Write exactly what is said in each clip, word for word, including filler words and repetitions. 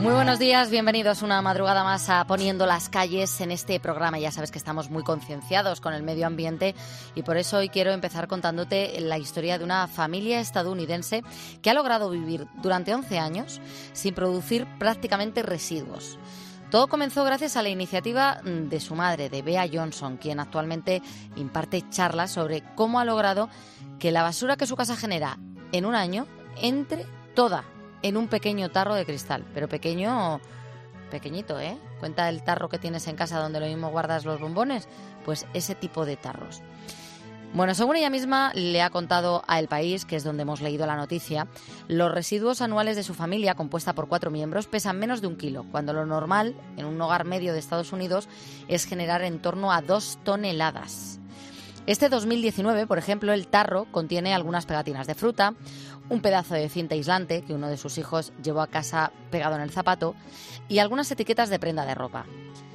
Muy buenos días, bienvenidos una madrugada más a Poniendo las Calles. En este programa ya sabes que estamos muy concienciados con el medio ambiente y por eso hoy quiero empezar contándote la historia de una familia estadounidense que ha logrado vivir durante once años sin producir prácticamente residuos. Todo comenzó gracias a la iniciativa de su madre, de Bea Johnson, quien actualmente imparte charlas sobre cómo ha logrado que la basura que su casa genera en un año entre toda en un pequeño tarro de cristal, pero pequeño, pequeñito, ¿eh? Cuenta el tarro que tienes en casa donde lo mismo guardas los bombones, pues ese tipo de tarros. Bueno, según ella misma le ha contado a El País, que es donde hemos leído la noticia, los residuos anuales de su familia, compuesta por cuatro miembros, pesan menos de un kilo, cuando lo normal en un hogar medio de Estados Unidos es generar en torno a dos toneladas. Este dos mil diecinueve, por ejemplo, el tarro contiene algunas pegatinas de fruta, un pedazo de cinta aislante que uno de sus hijos llevó a casa pegado en el zapato y algunas etiquetas de prenda de ropa.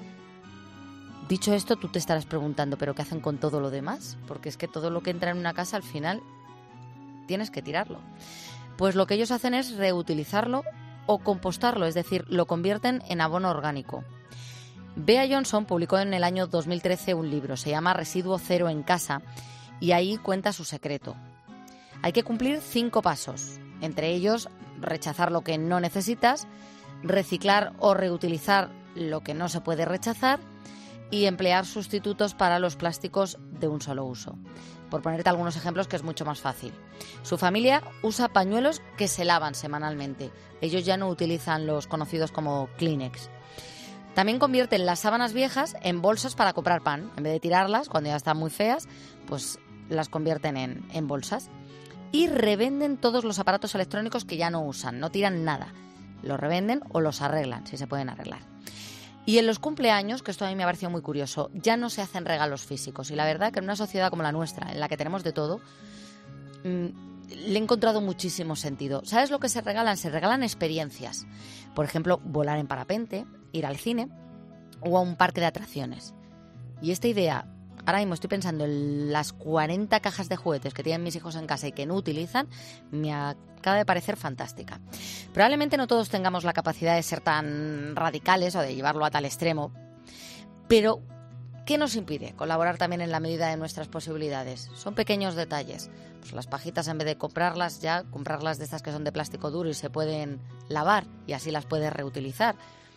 Dicho esto, tú te estarás preguntando, ¿pero qué hacen con todo lo demás? Porque es que todo lo que entra en una casa al final tienes que tirarlo. Pues lo que ellos hacen es reutilizarlo o compostarlo, es decir, lo convierten en abono orgánico. Bea Johnson publicó en el año dos mil trece un libro, se llama Residuo Cero en Casa, y ahí cuenta su secreto. Hay que cumplir cinco pasos, entre ellos rechazar lo que no necesitas, reciclar o reutilizar lo que no se puede rechazar y emplear sustitutos para los plásticos de un solo uso. Por ponerte algunos ejemplos que es mucho más fácil. Su familia usa pañuelos que se lavan semanalmente. Ellos ya no utilizan los conocidos como Kleenex. También convierten las sábanas viejas en bolsas para comprar pan. En vez de tirarlas cuando ya están muy feas, pues las convierten en, en bolsas. Y revenden todos los aparatos electrónicos que ya no usan, no tiran nada. Los revenden o los arreglan, si se pueden arreglar. Y en los cumpleaños, que esto a mí me ha parecido muy curioso, ya no se hacen regalos físicos. Y la verdad que en una sociedad como la nuestra, en la que tenemos de todo, mmm, le he encontrado muchísimo sentido. ¿Sabes lo que se regalan? Se regalan experiencias. Por ejemplo, volar en parapente, ir al cine o a un parque de atracciones. Y esta idea, ahora mismo estoy pensando en las cuarenta cajas de juguetes que tienen mis hijos en casa y que no utilizan, me acaba de parecer fantástica. Probablemente no todos tengamos la capacidad de ser tan radicales o de llevarlo a tal extremo, pero ¿qué nos impide colaborar también en la medida de nuestras posibilidades? Son pequeños detalles. Pues las pajitas, en vez de comprarlas ya, comprarlas de estas que son de plástico duro y se pueden lavar y así las puedes reutilizar.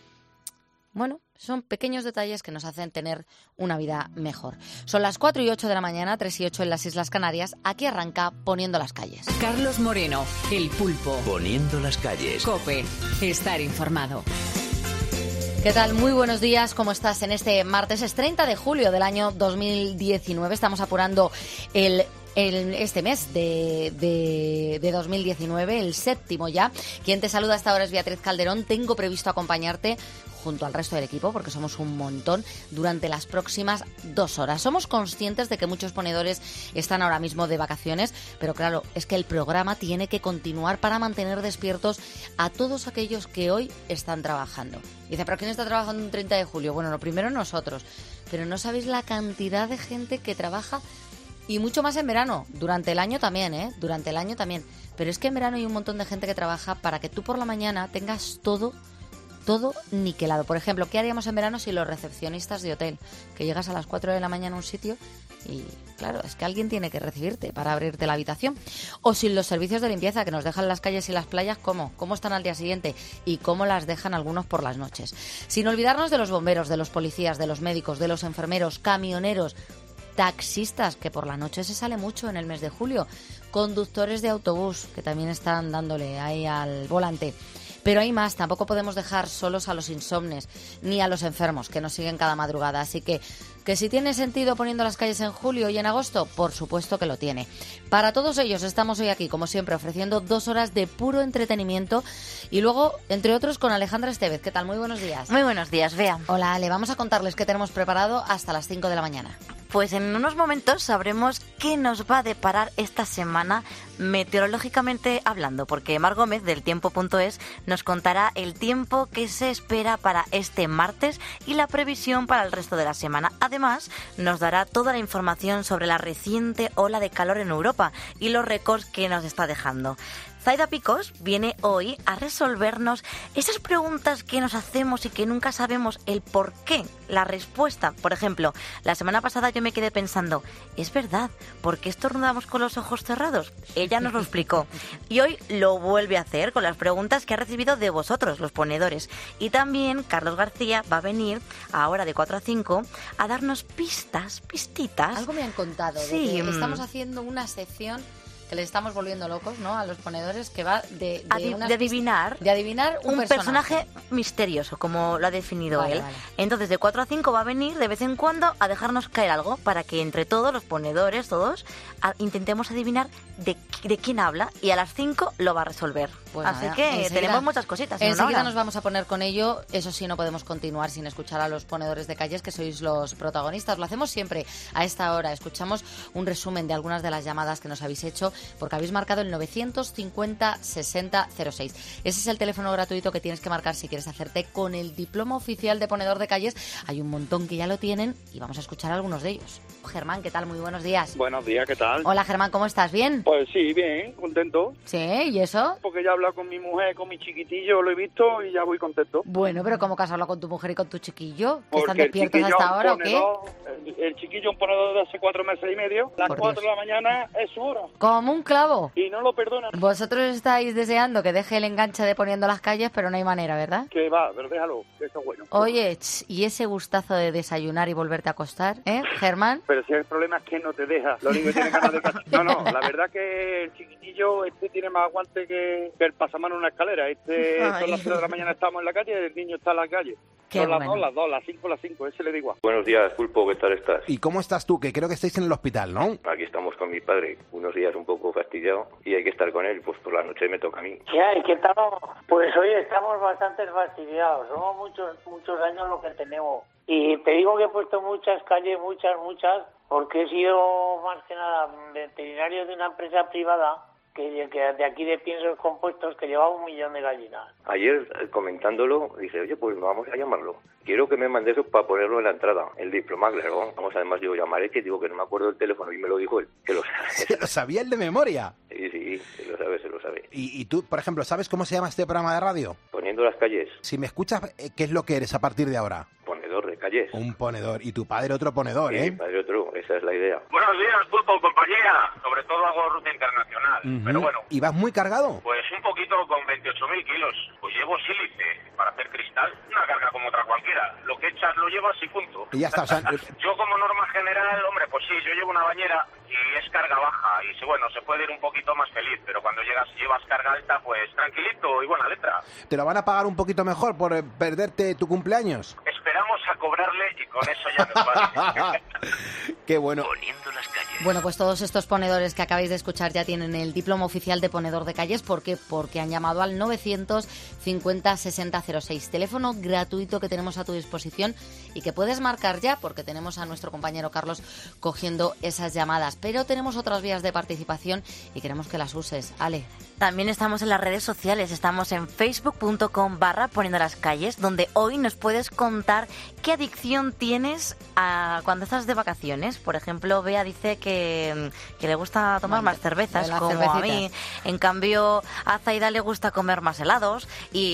Bueno, son pequeños detalles que nos hacen tener una vida mejor. Son las cuatro y ocho de la mañana, tres y ocho en las Islas Canarias. Aquí arranca Poniendo las Calles. Carlos Moreno, El Pulpo. Poniendo las Calles. COPE. Estar informado. ¿Qué tal? Muy buenos días, ¿cómo estás? En este martes es treinta de julio del año dos mil diecinueve. Estamos apurando el... El, este mes de, de, de dos mil diecinueve, el séptimo ya. Quien te saluda hasta ahora es Beatriz Calderón. Tengo previsto acompañarte junto al resto del equipo, porque somos un montón, durante las próximas dos horas. Somos conscientes de que muchos ponedores están ahora mismo de vacaciones, pero claro, es que el programa tiene que continuar para mantener despiertos a todos aquellos que hoy están trabajando. Dice, ¿pero quién está trabajando un treinta de julio? Bueno, lo primero nosotros, pero no sabéis la cantidad de gente que trabaja. Y mucho más en verano, durante el año también, ¿eh? Durante el año también. Pero es que en verano hay un montón de gente que trabaja para que tú por la mañana tengas todo, todo niquelado. Por ejemplo, ¿qué haríamos en verano si los recepcionistas de hotel, que llegas a las cuatro de la mañana a un sitio y, claro, es que alguien tiene que recibirte para abrirte la habitación? O sin los servicios de limpieza que nos dejan las calles y las playas, ¿cómo? ¿Cómo están al día siguiente? Y cómo las dejan algunos por las noches. Sin olvidarnos de los bomberos, de los policías, de los médicos, de los enfermeros, camioneros, taxistas, que por la noche se sale mucho en el mes de julio, conductores de autobús, que también están dándole ahí al volante. Pero hay más, tampoco podemos dejar solos a los insomnes, ni a los enfermos, que nos siguen cada madrugada. Así que, que si tiene sentido poniendo las calles en julio y en agosto, por supuesto que lo tiene. Para todos ellos estamos hoy aquí, como siempre, ofreciendo dos horas de puro entretenimiento. Y luego, entre otros, con Alejandra Estevez. ¿Qué tal? Muy buenos días. Muy buenos días, Bea. Hola, Ale. Vamos a contarles qué tenemos preparado hasta las cinco de la mañana. Pues en unos momentos sabremos qué nos va a deparar esta semana meteorológicamente hablando, porque Mar Gómez del tiempo punto es nos contará el tiempo que se espera para este martes y la previsión para el resto de la semana. Además, nos dará toda la información sobre la reciente ola de calor en Europa y los récords que nos está dejando. Zaida Picos viene hoy a resolvernos esas preguntas que nos hacemos y que nunca sabemos el por qué, la respuesta. Por ejemplo, la semana pasada yo me quedé pensando, ¿es verdad? ¿Por qué estornudamos con los ojos cerrados? Ella nos lo explicó. Y hoy lo vuelve a hacer con las preguntas que ha recibido de vosotros, los ponedores. Y también Carlos García va a venir ahora de cuatro a cinco a darnos pistas, pistitas. Algo me han contado. Sí. De que estamos haciendo una sección que les estamos volviendo locos, ¿no? A los ponedores, que va de, de, Adi- unas de adivinar, de adivinar un, un personaje. personaje misterioso, como lo ha definido vale, él. Vale. Entonces, de cuatro a cinco va a venir de vez en cuando a dejarnos caer algo para que entre todos, los ponedores, todos, a, intentemos adivinar de, de quién habla, y a las cinco lo va a resolver. Pues Así nada, que enseguida, tenemos muchas cositas. en una Enseguida hora. nos vamos a poner con ello. Eso sí, no podemos continuar sin escuchar a los ponedores de calles, que sois los protagonistas. Lo hacemos siempre a esta hora. Escuchamos un resumen de algunas de las llamadas que nos habéis hecho, porque habéis marcado el novecientos cincuenta sesenta cero seis. Ese es el teléfono gratuito que tienes que marcar si quieres hacerte con el diploma oficial de ponedor de calles. Hay un montón que ya lo tienen y vamos a escuchar a algunos de ellos. Germán, ¿qué tal? Muy buenos días. Buenos días, ¿qué tal? Hola, Germán, ¿cómo estás? ¿Bien? Pues sí, bien, contento. Sí, ¿y eso? Porque ya he hablado con mi mujer, con mi chiquitillo, lo he visto y ya voy contento. Bueno, pero ¿cómo que has hablado con tu mujer y con tu chiquillo? ¿Que Porque están el despiertos chiquillo hasta es un ahora o qué? ponedor, El, el chiquillo un ponedor de hace cuatro meses y medio. Las Por cuatro Dios. de la mañana es su hora. Como un clavo. Y no lo perdonan. Vosotros estáis deseando que deje el enganche de poniendo las calles, pero no hay manera, ¿verdad? Que va, pero déjalo, que eso es bueno. Oye, ch, ¿y ese gustazo de desayunar y volverte a acostar, eh, Germán? Pero si el problema es que no te deja. Lo único que tiene ganas de casa. No, no, la verdad que el chiquitillo este tiene más aguante que, que el pasamano en una escalera. Este, Ay. son las tres de la mañana estamos en la calle y el niño está en la calle. Qué son las bueno. dos, las dos, las cinco, las cinco, ese le da igual. Buenos días, Pulpo, ¿qué tal estás? ¿Y cómo estás tú? Que creo que estáis en el hospital, ¿no? Aquí estamos con mi padre, unos días un poco fastidiado y hay que estar con él, pues por la noche me toca a mí. ¿Qué hay? ¿Qué tal? Pues hoy estamos bastante fastidiados, somos muchos, muchos años lo que tenemos. Y te digo que he puesto muchas calles, muchas, muchas, porque he sido más que nada veterinario de una empresa privada que, que de aquí de piensos compuestos que llevaba un millón de gallinas. Ayer, eh, comentándolo, dije, oye, pues vamos a llamarlo. Quiero que me mande eso para ponerlo en la entrada, el diploma, claro. Vamos, además digo, llamaré, que digo que no me acuerdo del teléfono y me lo dijo él, que lo sabe. Se lo sabía el de memoria. Sí, sí, se lo sabe, se lo sabe. Y, y tú, por ejemplo, ¿sabes cómo se llama este programa de radio? Poniendo las calles, Si me escuchas, eh, ¿qué es lo que eres a partir de ahora? ponedor de calles. Un ponedor. Y tu padre otro ponedor, Sí, ¿eh? padre otro, esa es la idea. Buenos días, Pulpo, compañía. Sobre todo hago ruta internacional. Ujú. Pero bueno, ¿Y vas muy cargado? pues un poquito con veintiocho mil kilos. Pues llevo sílice para hacer cristal. Una carga como otra cualquiera. Lo que echas lo llevas y punto. Y ya está, o sea, Yo como norma general, hombre, pues sí, yo llevo una bañera y es carga baja. Y sí, bueno, se puede ir un poquito más feliz. Pero cuando llegas y llevas carga alta, pues tranquilito y buena letra. ¿te lo van a pagar un poquito mejor por eh, perderte tu cumpleaños? Esperamos a cobrarle y con eso ya nos vale. Qué bueno. Poniendo las calles. Bueno, pues todos estos ponedores que acabáis de escuchar ya tienen el diploma oficial de ponedor de calles. ¿Por qué? Porque han llamado al novecientos cincuenta sesenta cero seis. Teléfono gratuito que tenemos a tu disposición y que puedes marcar ya, porque tenemos a nuestro compañero Carlos cogiendo esas llamadas. Pero tenemos otras vías de participación y queremos que las uses. Ale. También estamos en las redes sociales, estamos en facebook punto com barra poniendo las calles, donde hoy nos puedes contar qué adicción tienes a cuando estás de vacaciones. Por ejemplo, Bea dice que, que le gusta tomar Bueno, más cervezas, de las como cervecitas. a mí. En cambio, a Zaida le gusta comer más helados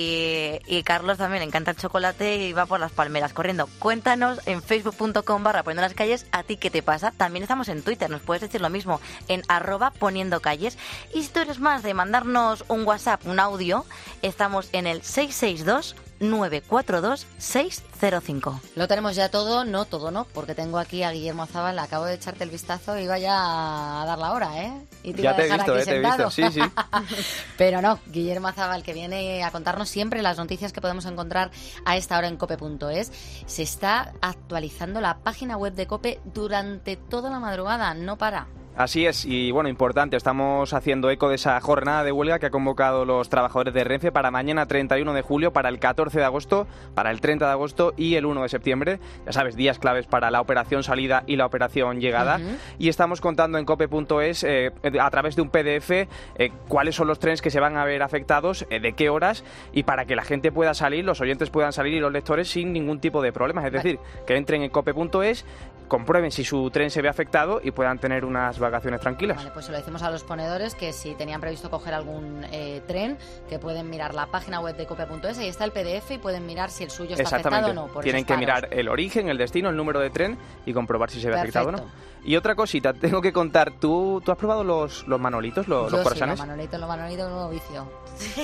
y, y Carlos también le encanta el chocolate y va por las palmeras corriendo. Cuéntanos en facebook punto com barra poniendo las calles a ti qué te pasa. También estamos en Twitter, nos puedes decir lo mismo, en arroba poniendo calles. Y si tú eres más de mandarnos un WhatsApp, un audio, estamos en el seis seis dos nueve cuatro dos seis cero cinco. Lo tenemos ya todo, no todo no, porque tengo aquí a Guillermo Azabal, acabo de echarte el vistazo y iba ya a dar la hora, ¿eh? Y te Ya iba a te he dejar visto, aquí eh, te he sentado. visto, sí, sí. Pero no, Guillermo Azabal, que viene a contarnos siempre las noticias que podemos encontrar a esta hora en cope punto es. Se está actualizando la página web de COPE durante toda la madrugada, no para. Así es, y bueno, importante, estamos haciendo eco de esa jornada de huelga que ha convocado los trabajadores de Renfe para mañana treinta y uno de julio, para el catorce de agosto, para el treinta de agosto y el uno de septiembre. Ya sabes, días claves para la operación salida y la operación llegada. Uh-huh. Y estamos contando en cope punto es, eh, a través de un P D F, eh, cuáles son los trenes que se van a ver afectados, eh, de qué horas, y para que la gente pueda salir, los oyentes puedan salir y los lectores sin ningún tipo de problemas. Es decir, que entren en cope punto es, comprueben si su tren se ve afectado y puedan tener unas vacaciones tranquilas. Vale, pues se lo decimos a los ponedores que si tenían previsto coger algún eh, tren, que pueden mirar la página web de cope punto es, ahí está el P D F y pueden mirar si el suyo está afectado o no. Por Tienen esos que paros. mirar el origen, el destino, el número de tren y comprobar si se ve Perfecto. afectado o no. Y otra cosita, tengo que contar, ¿tú, tú has probado los, los manolitos, los, Yo los sí, croissants? los manolitos, los manolitos, un nuevo vicio.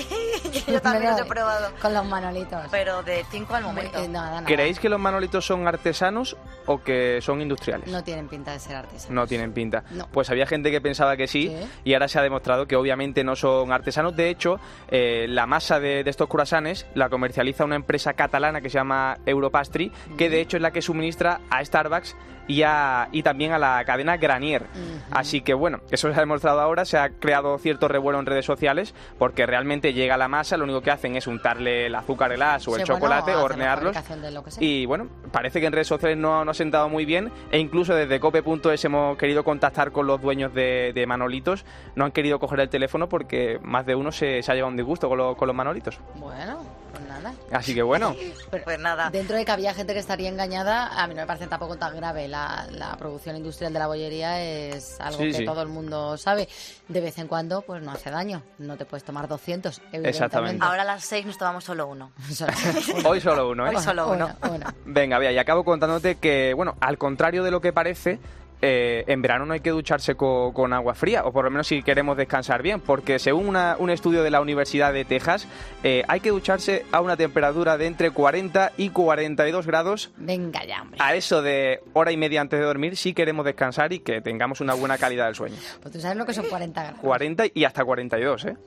Yo también los he probado. Con los manolitos. Pero de cinco al momento. Eh, nada, nada. ¿Creéis que los manolitos son artesanos o que son industriales? No tienen pinta de ser artesanos. No tienen pinta. No. Pues había gente que pensaba que sí, ¿Sí? y ahora se ha demostrado que obviamente no son artesanos. De hecho, eh, la masa de, de estos croissants la comercializa una empresa catalana que se llama Europastry, que de hecho es la que suministra a Starbucks y, a, y también a la cadena Granier. Uh-huh. Así que bueno, eso se ha demostrado ahora, se ha creado cierto revuelo en redes sociales porque realmente llega la masa, lo único que hacen es untarle el azúcar glass o Sí, el bueno, chocolate, hacen la hornearlos. fabricación de lo que sea. Y bueno, parece que en redes sociales no, no ha sentado muy bien, e incluso desde cope punto es hemos querido contactar con los dueños de, de Manolitos. No han querido coger el teléfono porque más de uno se, se ha llevado un disgusto con, lo- con los Manolitos. Bueno, pues nada. Así que bueno, Pero Pues nada. dentro de que había gente que estaría engañada, a mí no me parece tampoco tan grave. La, la producción industrial de la bollería es algo Sí, que sí. todo el mundo sabe. De vez en cuando, pues no hace daño. No te puedes tomar doscientos, evidentemente. Exactamente. Ahora a las seis nos tomamos solo uno. Solo- hoy solo uno, ¿eh? Hoy solo uno. Uno, uno. Venga, vea, y acabo contándote que, bueno, al contrario de lo que parece, eh, en verano no hay que ducharse co- con agua fría, o por lo menos si queremos descansar bien, porque según una- un estudio de la Universidad de Texas, eh, hay que ducharse a una temperatura de entre cuarenta y cuarenta y dos grados. Venga ya, hombre. A eso de hora y media antes de dormir, si queremos descansar y que tengamos una buena calidad del sueño. Pues tú sabes lo que son cuarenta grados. cuarenta y hasta cuarenta y dos, ¿eh?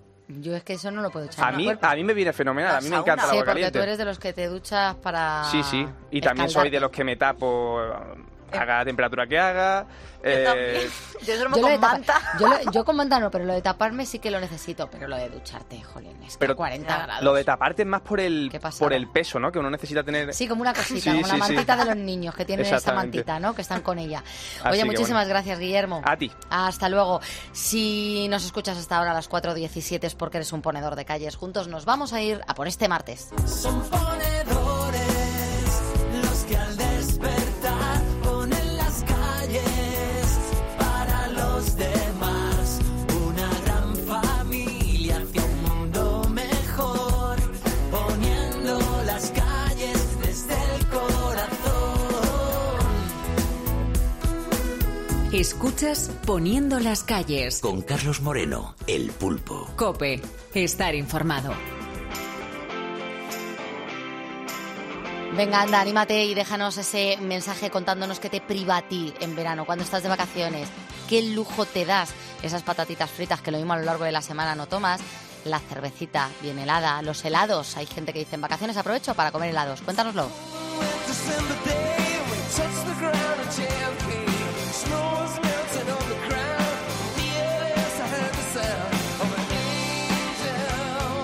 Yo es que eso no lo puedo echar A al mí, cuerpo. a mí me viene fenomenal, a mí me La encanta el Sí, agua porque caliente. tú eres de los que te duchas para Sí, sí, y también soy de los que me tapo, haga la temperatura que haga. eh, Yo duermo Yo, lo de con tapa- manta. yo, lo- yo con manta no, pero lo de taparme sí que lo necesito. Pero lo de ducharte, jolín, es que Pero cuarenta grados. Lo de taparte es más por el, Qué pasada. por el peso, ¿no? Que uno necesita tener... Sí, como una cosita, Sí, como la sí, sí. mantita de los niños que tienen esa Exactamente. mantita, ¿no? Que están con ella. Así Oye, que muchísimas bueno. gracias, Guillermo. A ti. Hasta luego. Si nos escuchas hasta ahora a las cuatro diecisiete es porque eres un ponedor de calles. Juntos nos vamos a ir a por este martes. Son ponedores los que al despertar ponen las calles para los demás. Una gran familia hacia un mundo mejor, poniendo las calles desde el corazón. Escuchas Poniendo las calles. Con Carlos Moreno, el pulpo. Cope, estar informado. Venga, anda, anímate y déjanos ese mensaje contándonos qué te priva a ti en verano, cuando estás de vacaciones, qué lujo te das, esas patatitas fritas que lo mismo a lo largo de la semana no tomas, la cervecita bien helada, los helados, hay gente que dice en vacaciones aprovecho para comer helados, cuéntanoslo. December day, we touch the ground in J F K. Snow is melting on the ground. Yes, I heard the sound of an angel.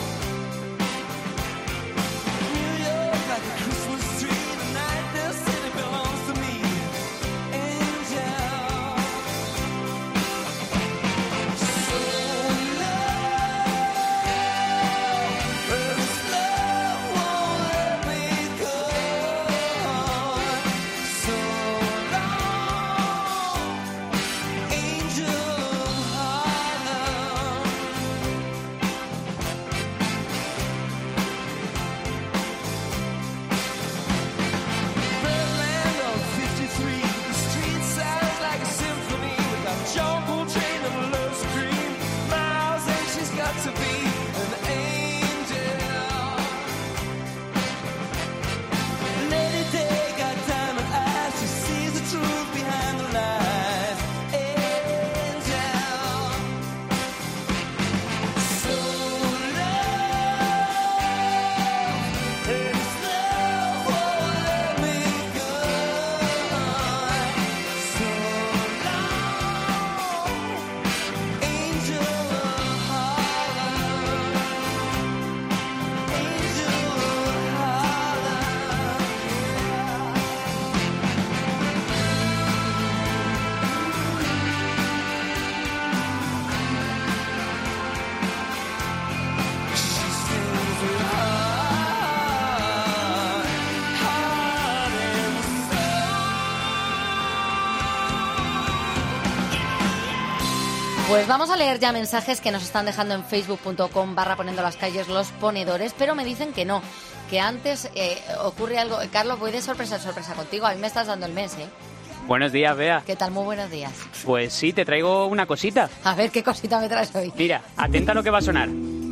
New York like a Christmas tree. The night the city belongs to me. Angel. So love, this love won't let me go. Pues vamos a leer ya mensajes que nos están dejando en facebook punto com barra poniendo las calles los ponedores, pero me dicen que no, que antes eh, ocurre algo. Carlos, voy de sorpresa en sorpresa contigo, a mí me estás dando el mes, ¿eh? Buenos días, Bea. ¿Qué tal? Muy buenos días. Pues sí, te traigo una cosita. A ver, ¿qué cosita me traes hoy? Mira, atenta a lo que va a sonar.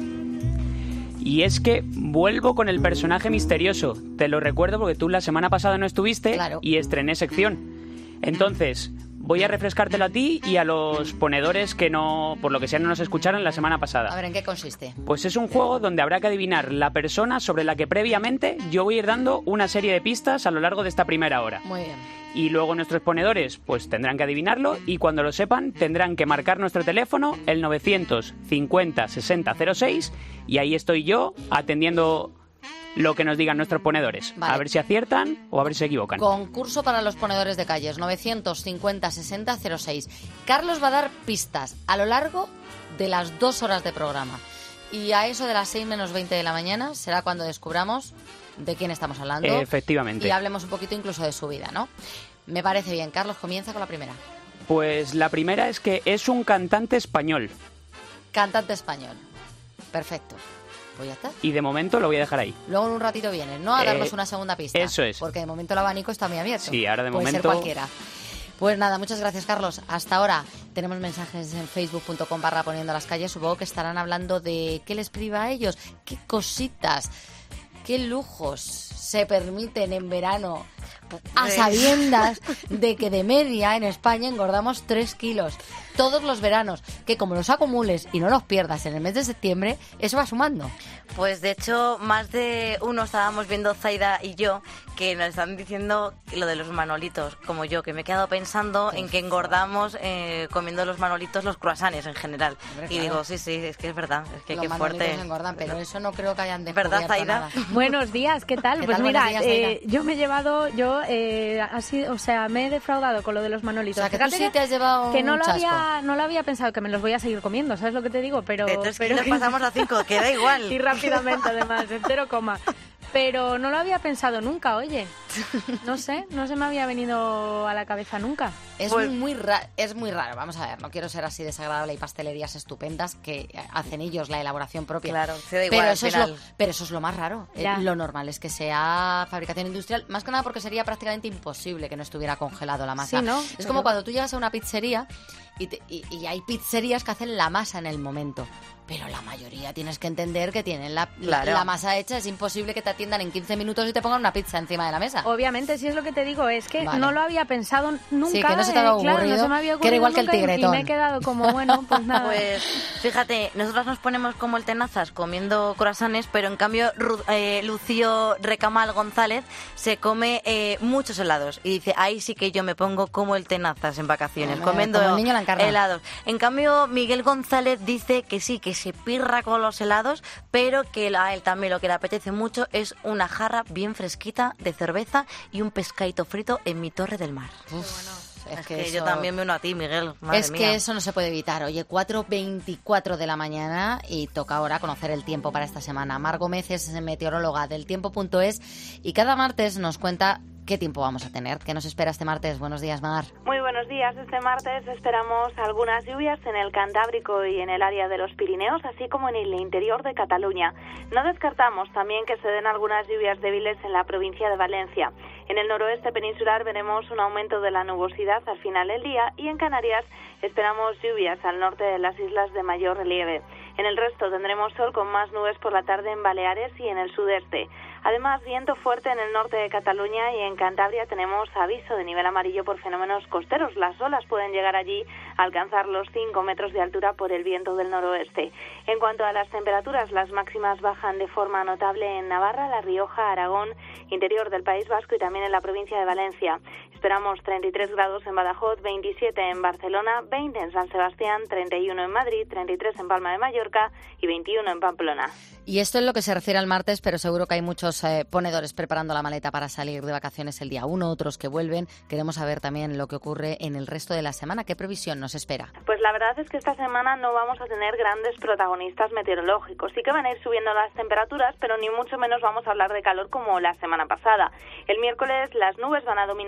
Y es que vuelvo con el personaje misterioso. Te lo recuerdo porque tú la semana pasada no estuviste Claro. y estrené sección. Entonces, voy a refrescártelo a ti y a los ponedores que no, por lo que sea, no nos escucharon la semana pasada. A ver, ¿en qué consiste? Pues es un juego donde habrá que adivinar la persona sobre la que previamente yo voy a ir dando una serie de pistas a lo largo de esta primera hora. Muy bien. Y luego nuestros ponedores pues tendrán que adivinarlo y cuando lo sepan tendrán que marcar nuestro teléfono, el novecientos cincuenta sesenta cero seis, y ahí estoy yo atendiendo lo que nos digan nuestros ponedores. Vale. A ver si aciertan o a ver si se equivocan. Concurso para los ponedores de calles, novecientos cincuenta sesenta cero seis. Carlos va a dar pistas a lo largo de las dos horas de programa. Y a eso de las seis menos veinte de la mañana será cuando descubramos de quién estamos hablando. Efectivamente. Y hablemos un poquito incluso de su vida, ¿no? Me parece bien. Carlos, comienza con la primera. Pues la primera es que es un cantante español. Cantante español. Perfecto. Pues ya está. Y de momento lo voy a dejar ahí. Luego en un ratito vienes, ¿no? A Eh, darnos una segunda pista. eso es. Porque de momento el abanico está muy abierto. Sí, ahora de Puede momento- ser cualquiera. Pues nada, muchas gracias, Carlos. Hasta ahora tenemos mensajes en facebook punto com barra poniendo las calles. Supongo que estarán hablando de qué les priva a ellos, qué cositas, qué lujos se permiten en verano, a sabiendas de que de media en España engordamos tres kilos todos los veranos, que como los acumules y no los pierdas en el mes de septiembre, eso va sumando. Pues de hecho, más de uno estábamos viendo, Zaida y yo, que nos están diciendo lo de los manolitos, como yo, que me he quedado pensando en que engordamos eh, comiendo los manolitos, los croissants en general. Hombre, y claro. digo, sí, sí, es que es verdad, es que Los qué manolitos fuerte. engordan, pero eso no creo que hayan descubierto ¿Verdad, Zaida? nada. Buenos días, ¿qué tal? ¿Qué Pues tal? mira, Buenos días, eh, yo me he llevado, yo eh, así, o sea, me he defraudado con lo de los manolitos. O sea, que tú Fíjate sí te has llevado que no un lo chasco. había, no lo había pensado, que me los voy a seguir comiendo, ¿sabes lo que te digo? Pero, De tres pero kilos pasamos a cinco, que da igual. Y rápidamente, además, en cero coma. Pero no lo había pensado nunca, oye. No sé, no se me había venido a la cabeza nunca. Es Pues- muy ra- es muy raro, vamos a ver, no quiero ser así desagradable. Hay pastelerías estupendas que hacen ellos la elaboración propia. Claro, se da igual pero al eso es lo, final. pero eso es lo más raro. Eh, Ya. lo normal es que sea fabricación industrial, más que nada porque sería prácticamente imposible que no estuviera congelado la masa. Sí, ¿no? Es Pero- como cuando tú llegas a una pizzería y, te- y- y hay pizzerías que hacen la masa en el momento. Pero la mayoría tienes que entender que tienen la, la- Claro. la masa hecha. Es imposible que te atiendan en quince minutos y te pongan una pizza encima de la mesa. Obviamente, si es lo que te digo, es que Vale. no lo había pensado nunca. Sí, que no se te había eh, claro, no ocurrido, se me había que era igual que el ocurrido nunca y- tigretón. Y me he quedado como, bueno, pues nada. Pues fíjate, nosotras nos ponemos como el tenazas comiendo croissants, pero en cambio Ru- eh, Lucio Recamal González se come eh, muchos helados y dice, ahí sí que yo me pongo como el tenazas en vacaciones, Hombre, comiendo como el niño la encarna. helados. En cambio, Miguel González dice que sí, que se pirra con los helados, pero que a él también lo que le apetece mucho es una jarra bien fresquita de cerveza y un pescadito frito en mi Torre del Mar. Uf, Es, es que, que, yo eso- también me uno a ti, Miguel. Madre es mía. que eso no se puede evitar. Oye, cuatro veinticuatro de la mañana y toca ahora conocer el tiempo para esta semana. Mar Gómez es meteoróloga del tiempo punto es y cada martes nos cuenta qué tiempo vamos a tener. ¿Qué nos espera este martes? Buenos días, Mar. Muy buenos días. Este martes esperamos algunas lluvias en el Cantábrico y en el área de los Pirineos, así como en el interior de Cataluña. No descartamos también que se den algunas lluvias débiles en la provincia de Valencia. En el noroeste peninsular veremos un aumento de la nubosidad al final del día y en Canarias esperamos lluvias al norte de las islas de mayor relieve. En el resto tendremos sol con más nubes por la tarde en Baleares y en el sudeste. Además, viento fuerte en el norte de Cataluña y en Cantabria tenemos aviso de nivel amarillo por fenómenos costeros. Las olas pueden llegar allí a alcanzar los cinco metros de altura por el viento del noroeste. En cuanto a las temperaturas, las máximas bajan de forma notable en Navarra, La Rioja, Aragón, interior del País Vasco y también en la provincia de Valencia. Esperamos treinta y tres grados en Badajoz, veintisiete en Barcelona, veinte en San Sebastián, treinta y uno en Madrid, treinta y tres en Palma de Mallorca y veintiuno en Pamplona. Y esto es lo que se refiere al martes, pero seguro que hay muchos eh, ponedores preparando la maleta para salir de vacaciones el día uno, otros que vuelven. Queremos saber también lo que ocurre en el resto de la semana. ¿Qué previsión nos espera? Pues la verdad es que esta semana no vamos a tener grandes protagonistas meteorológicos. Sí que van a ir subiendo las temperaturas, pero ni mucho menos vamos a hablar de calor como la semana pasada. El miércoles las nubes van a dominar todo el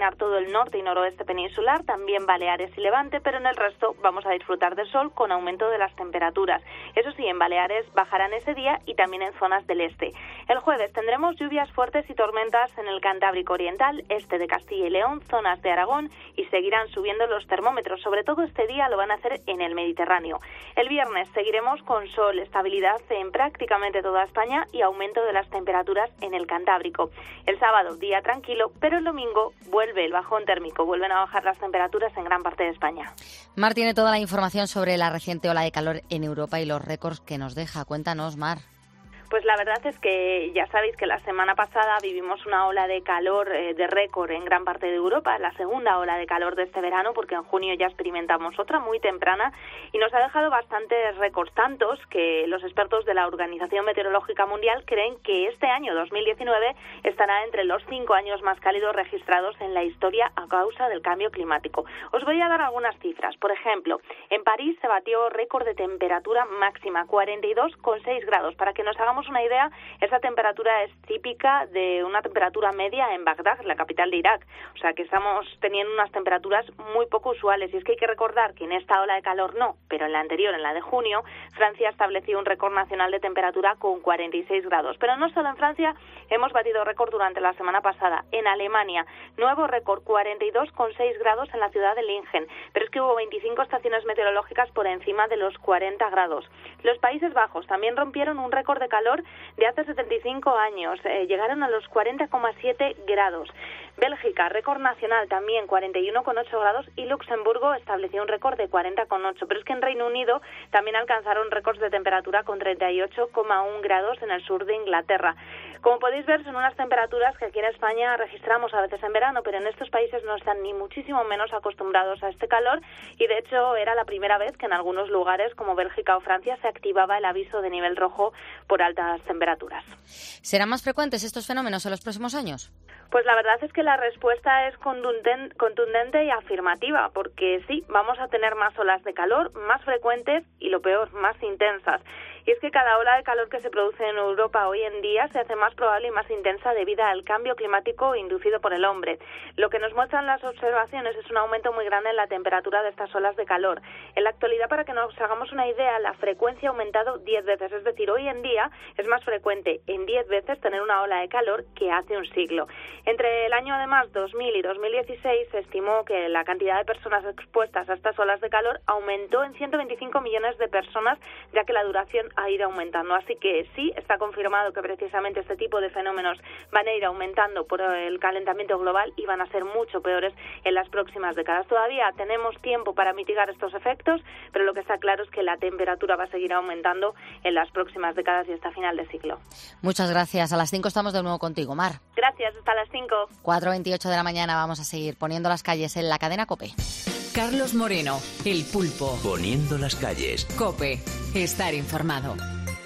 el norte y noroeste peninsular, también Baleares y Levante, pero en el resto vamos a disfrutar del sol con aumento de las temperaturas. Eso sí, en Baleares bajarán ese día y también en zonas del este. El jueves tendremos lluvias fuertes y tormentas en el Cantábrico Oriental, este de Castilla y León, zonas de Aragón, y seguirán subiendo los termómetros. Sobre todo este día lo van a hacer en el Mediterráneo. El viernes seguiremos con sol, estabilidad en prácticamente toda España y aumento de las temperaturas en el Cantábrico. El sábado, día tranquilo, pero el domingo vuelve el bajón térmico, vuelven a bajar las temperaturas en gran parte de España. Mar tiene toda la información sobre la reciente ola de calor en Europa y los récords que nos deja. Cuéntanos, Mar. Pues la verdad es que ya sabéis que la semana pasada vivimos una ola de calor eh, de récord en gran parte de Europa, la segunda ola de calor de este verano, porque en junio ya experimentamos otra muy temprana y nos ha dejado bastantes récords, tantos que los expertos de la Organización Meteorológica Mundial creen que este año dos mil diecinueve estará entre los cinco años más cálidos registrados en la historia a causa del cambio climático. Os voy a dar algunas cifras. Por ejemplo, en París se batió récord de temperatura máxima, cuarenta y dos coma seis grados. Para que nos hagamos una idea, esa temperatura es típica de una temperatura media en Bagdad, la capital de Irak. O sea que estamos teniendo unas temperaturas muy poco usuales. Y es que hay que recordar que en esta ola de calor no, pero en la anterior, en la de junio, Francia estableció un récord nacional de temperatura con cuarenta y seis grados. Pero no solo en Francia hemos batido récord durante la semana pasada. En Alemania, nuevo récord, cuarenta y dos coma seis grados en la ciudad de Lingen. Pero es que hubo veinticinco estaciones meteorológicas por encima de los cuarenta grados. Los Países Bajos también rompieron un récord de calor de hace setenta y cinco años, eh, llegaron a los cuarenta coma siete grados. Bélgica, récord nacional también, cuarenta y uno coma ocho grados, y Luxemburgo estableció un récord de cuarenta coma ocho. Pero es que en Reino Unido también alcanzaron récords de temperatura con treinta y ocho coma uno grados en el sur de Inglaterra. Como podéis ver, son unas temperaturas que aquí en España registramos a veces en verano, pero en estos países no están ni muchísimo menos acostumbrados a este calor, y de hecho era la primera vez que en algunos lugares como Bélgica o Francia se activaba el aviso de nivel rojo por altas temperaturas. ¿Serán más frecuentes estos fenómenos en los próximos años? Pues la verdad es que la respuesta es contundente y afirmativa, porque sí, vamos a tener más olas de calor, más frecuentes y, lo peor, más intensas. Y es que cada ola de calor que se produce en Europa hoy en día se hace más probable y más intensa debido al cambio climático inducido por el hombre. Lo que nos muestran las observaciones es un aumento muy grande en la temperatura de estas olas de calor. En la actualidad, para que nos hagamos una idea, la frecuencia ha aumentado diez veces, es decir, hoy en día es más frecuente en diez veces tener una ola de calor que hace un siglo. Entre el año, además, dos mil y dos mil dieciséis, se estimó que la cantidad de personas expuestas a estas olas de calor aumentó en ciento veinticinco millones de personas, ya que la duración ha ido aumentando. Así que sí, está confirmado que precisamente este tipo de fenómenos van a ir aumentando por el calentamiento global y van a ser mucho peores en las próximas décadas. Todavía tenemos tiempo para mitigar estos efectos, pero lo que está claro es que la temperatura va a seguir aumentando en las próximas décadas y hasta final de siglo. Muchas gracias. A las cinco estamos de nuevo contigo, Mar. Gracias, hasta las cinco. cuatro veintiocho de la mañana vamos a seguir poniendo las calles en la cadena COPE. Carlos Moreno, El Pulpo. Poniendo las calles. COPE. Estar informado.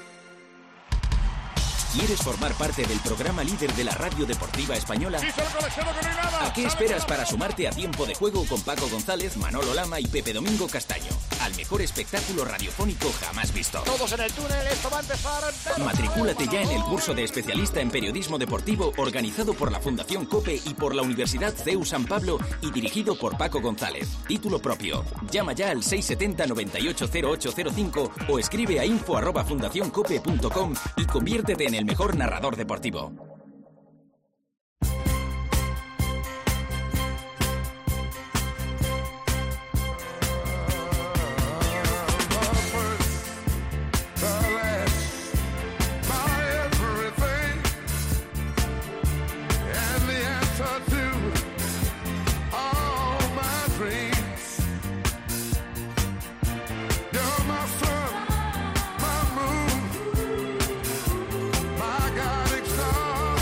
¿Quieres formar parte del programa líder de la radio deportiva española? ¿A qué esperas para sumarte a Tiempo de Juego con Paco González, Manolo Lama y Pepe Domingo Castaño? Al mejor espectáculo radiofónico jamás visto. Todos en el túnel, esto va a empezar. Matricúlate ya en el curso de especialista en periodismo deportivo organizado por la Fundación COPE y por la Universidad C E U San Pablo y dirigido por Paco González. Título propio. Llama ya al seis siete cero noventa y ocho cero ocho cero cinco o escribe a info arroba fundacioncope punto com y conviértete en el mejor narrador deportivo. My God, exalt.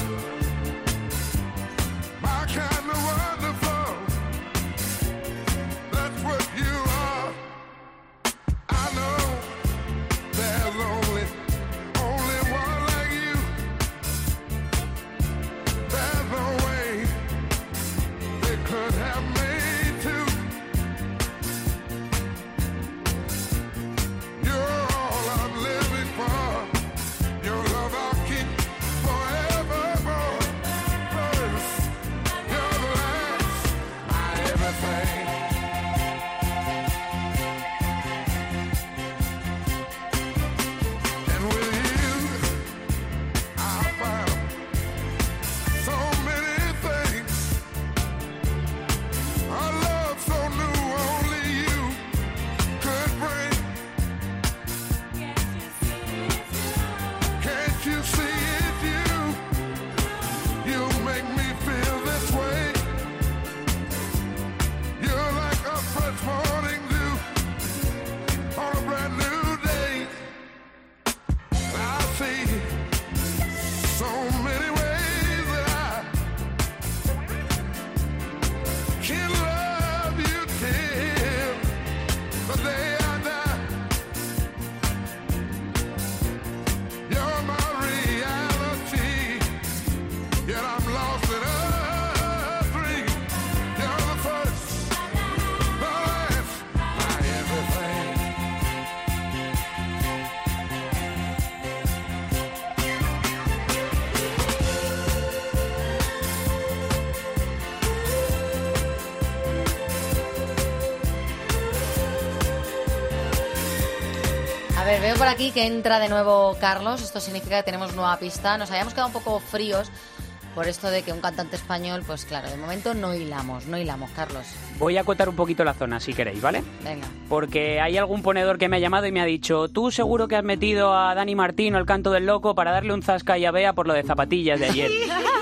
ver, veo por aquí que entra de nuevo Carlos. Esto significa que tenemos nueva pista. Nos habíamos quedado un poco fríos por esto de que un cantante español, pues claro, de momento no hilamos, no hilamos, Carlos. Voy a acotar un poquito la zona, si queréis, ¿vale? Venga. Porque hay algún ponedor que me ha llamado y me ha dicho: tú seguro que has metido a Dani Martín o el Canto del Loco para darle un zasca y a Bea por lo de zapatillas de ayer.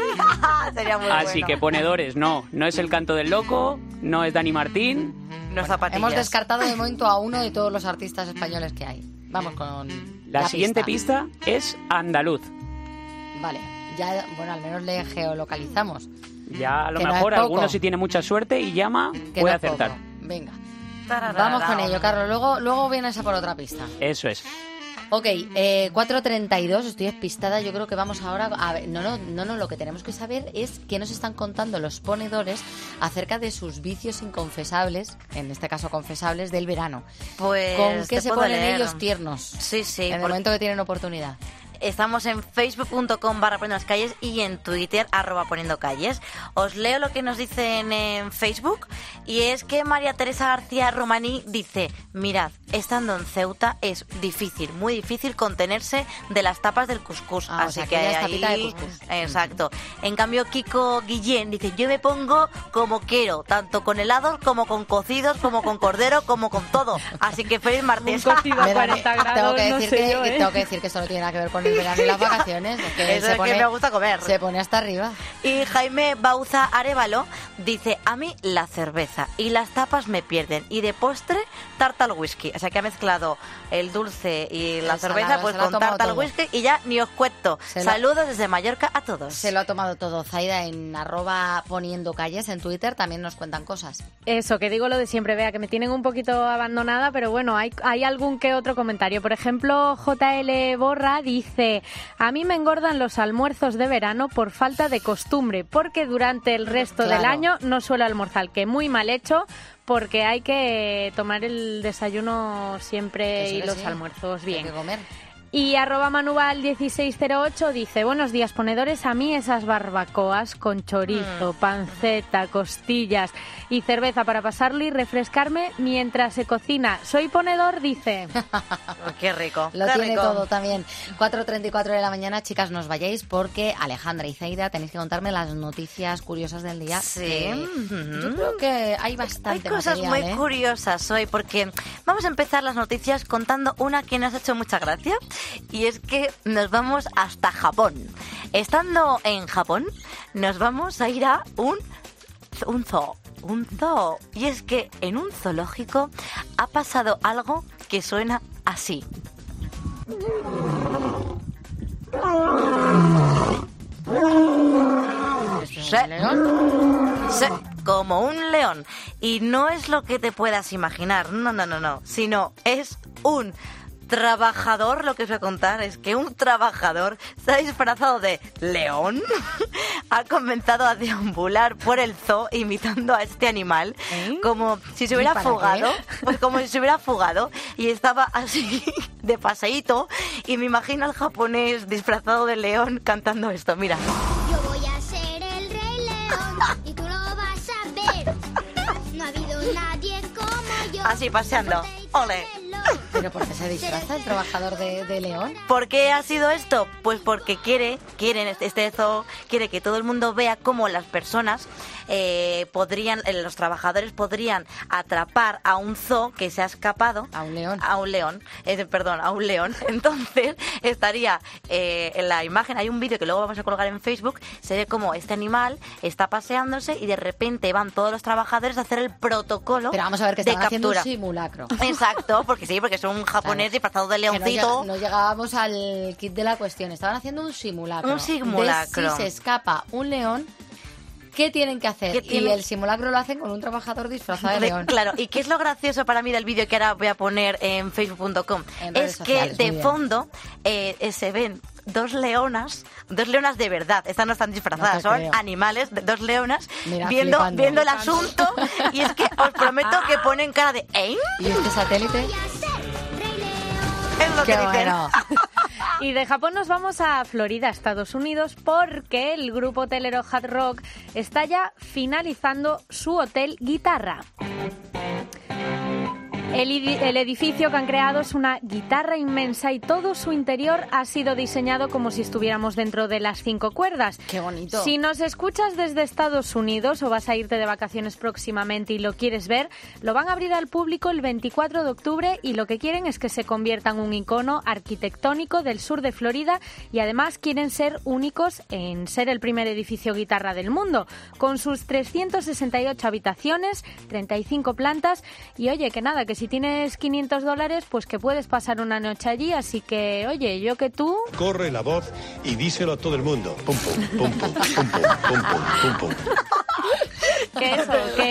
Sería muy Así bueno. que ponedores, no, no es el Canto del Loco, no es Dani Martín. No es zapatillas. Hemos descartado de momento a uno de todos los artistas españoles que hay. Vamos con La, la siguiente pista. pista es andaluz. Vale, ya, bueno, al menos le geolocalizamos. Ya a lo Que no mejor es poco. alguno si tiene mucha suerte y llama Que puede no es acertar. poco. Venga. Tararara. Vamos con ello, Carlos. Luego, luego vienes a por otra pista. Eso es. Ok, eh, cuatro treinta y dos, estoy despistada. Yo creo que vamos ahora a ver. No, no, no, no, lo que tenemos que saber es qué nos están contando los ponedores acerca de sus vicios inconfesables, en este caso confesables, del verano. Pues ¿Con qué te se puedo ponen leer. ellos tiernos? Sí, sí. En el porque momento que tienen oportunidad. Estamos en facebook.com barra poniendo las calles y en Twitter arroba poniendo calles. Os leo lo que nos dicen en Facebook y es que María Teresa García Romaní dice: mirad, estando en Ceuta es difícil, muy difícil contenerse de las tapas del cuscús. Ah, o así sea, que que ya es ahí... tapita de cuscús. Exacto. En cambio Kiko Guillén dice: yo me pongo como quiero, tanto con helados como con cocidos, como con cordero, como con todo. Así que feliz martes. Un cocido a Me da- cuarenta grados, tengo que no decir sé que, yo, que ¿eh? tengo que decir que esto no tiene nada que ver con el verano y las vacaciones. Es que Eso se es pone, que me gusta comer. Se pone hasta arriba. Y Jaime Bauza Arevalo dice: a mí la cerveza y las tapas me pierden. Y de postre, tarta al whisky. O sea que ha mezclado el dulce y la El cerveza salado, pues se lo ha con tomado tarta al todo. whisky y ya ni os cuento. Se lo- Saludos desde Mallorca a todos. Se lo ha tomado todo. Zaida en arroba poniendo calles en Twitter también nos cuentan cosas. Eso, que digo lo de siempre, vea, que me tienen un poquito abandonada, pero bueno, hay, hay algún que otro comentario. Por ejemplo, J L Borra dice: a mí me engordan los almuerzos de verano por falta de costumbre, porque durante el resto Claro. del año no suelo almorzar, que muy mal hecho, porque hay que tomar el desayuno siempre Eso y que los sí, almuerzos hay bien. que comer. Y arroba manuval dieciséis cero ocho dice: buenos días, ponedores, a mí esas barbacoas con chorizo, Mm. panceta, costillas y cerveza para pasarlo y refrescarme mientras se cocina. Soy ponedor, dice. Qué rico. Lo qué tiene rico. todo también. cuatro treinta y cuatro de la mañana, chicas, no os vayáis porque Alejandra y Zaida tenéis que contarme las noticias curiosas del día. Sí. que Ujú. Yo creo que hay Hay bastante cosas material, muy ¿eh? curiosas hoy porque vamos a empezar las noticias contando una que nos ha hecho mucha gracia y es que nos vamos hasta Japón. Estando en Japón nos vamos a ir a un, un zoo. Un zoo. Y es que en un zoológico ha pasado algo que suena así. Sí. Sí, como un león. Y no es lo que te puedas imaginar, no, no, no, no, sino es un trabajador. Lo que os voy a contar es que un trabajador se ha disfrazado de león, ha comenzado a deambular por el zoo imitando a este animal, ¿Eh? como si se hubiera ¿Y para fugado, qué? pues como si se hubiera fugado y estaba así de paseíto y me imagino al japonés disfrazado de león cantando esto, mira. Yo voy a ser el Rey León y tú lo vas a ver. No ha habido nadie como yo. Así paseando, ole. ¿Pero por qué se disfraza el trabajador de, de león? ¿Por qué ha sido esto? Pues porque quiere, quieren este, este zoo, quiere que todo el mundo vea cómo las personas eh, podrían, eh, los trabajadores podrían atrapar a un zoo que se ha escapado. A un león. A un león, eh, perdón, a un león. Entonces estaría eh, en la imagen, hay un vídeo que luego vamos a colgar en Facebook, se ve como este animal está paseándose y de repente van todos los trabajadores a hacer el protocolo Pero vamos a ver que de están haciendo un captura. simulacro. Exacto, porque sí, porque es un japonés Claro. disfrazado de Que no, leoncito. lleg- no llegábamos al kit de la cuestión. Estaban haciendo un simulacro. Un simulacro. De si se escapa un león, ¿qué tienen que hacer? ¿Qué tienen? Y el simulacro lo hacen con un trabajador disfrazado de De- león. Claro, ¿y qué es lo gracioso para mí del vídeo que ahora voy a poner en facebook punto com? En redes Es que sociales, muy de bien. fondo eh, eh, se ven dos leonas, dos leonas de verdad, estas no están disfrazadas, No te son creo. animales, de- dos leonas, Mira, viendo, flipando. viendo el Flipando. asunto, y es que os prometo que ponen cara de ¿eh? ¿Y este satélite? Es lo Qué que dicen. bueno. Y de Japón nos vamos a Florida, Estados Unidos, porque el grupo hotelero Hard Rock está ya finalizando su hotel Guitarra. El, edi- el edificio que han creado es una guitarra inmensa y todo su interior ha sido diseñado como si estuviéramos dentro de las cinco cuerdas. ¡Qué bonito! Si nos escuchas desde Estados Unidos o vas a irte de vacaciones próximamente y lo quieres ver, lo van a abrir al público el veinticuatro de octubre y lo que quieren es que se convierta en un icono arquitectónico del sur de Florida y además quieren ser únicos en ser el primer edificio guitarra del mundo, con sus trescientas sesenta y ocho habitaciones, treinta y cinco plantas y oye, que nada, que si tienes quinientos dólares, pues que puedes pasar una noche allí, así que oye, yo que tú... Corre la voz y díselo a todo el mundo. Pum, pum, pum, pum, pum, pum, pum, pum, pum. Que eso,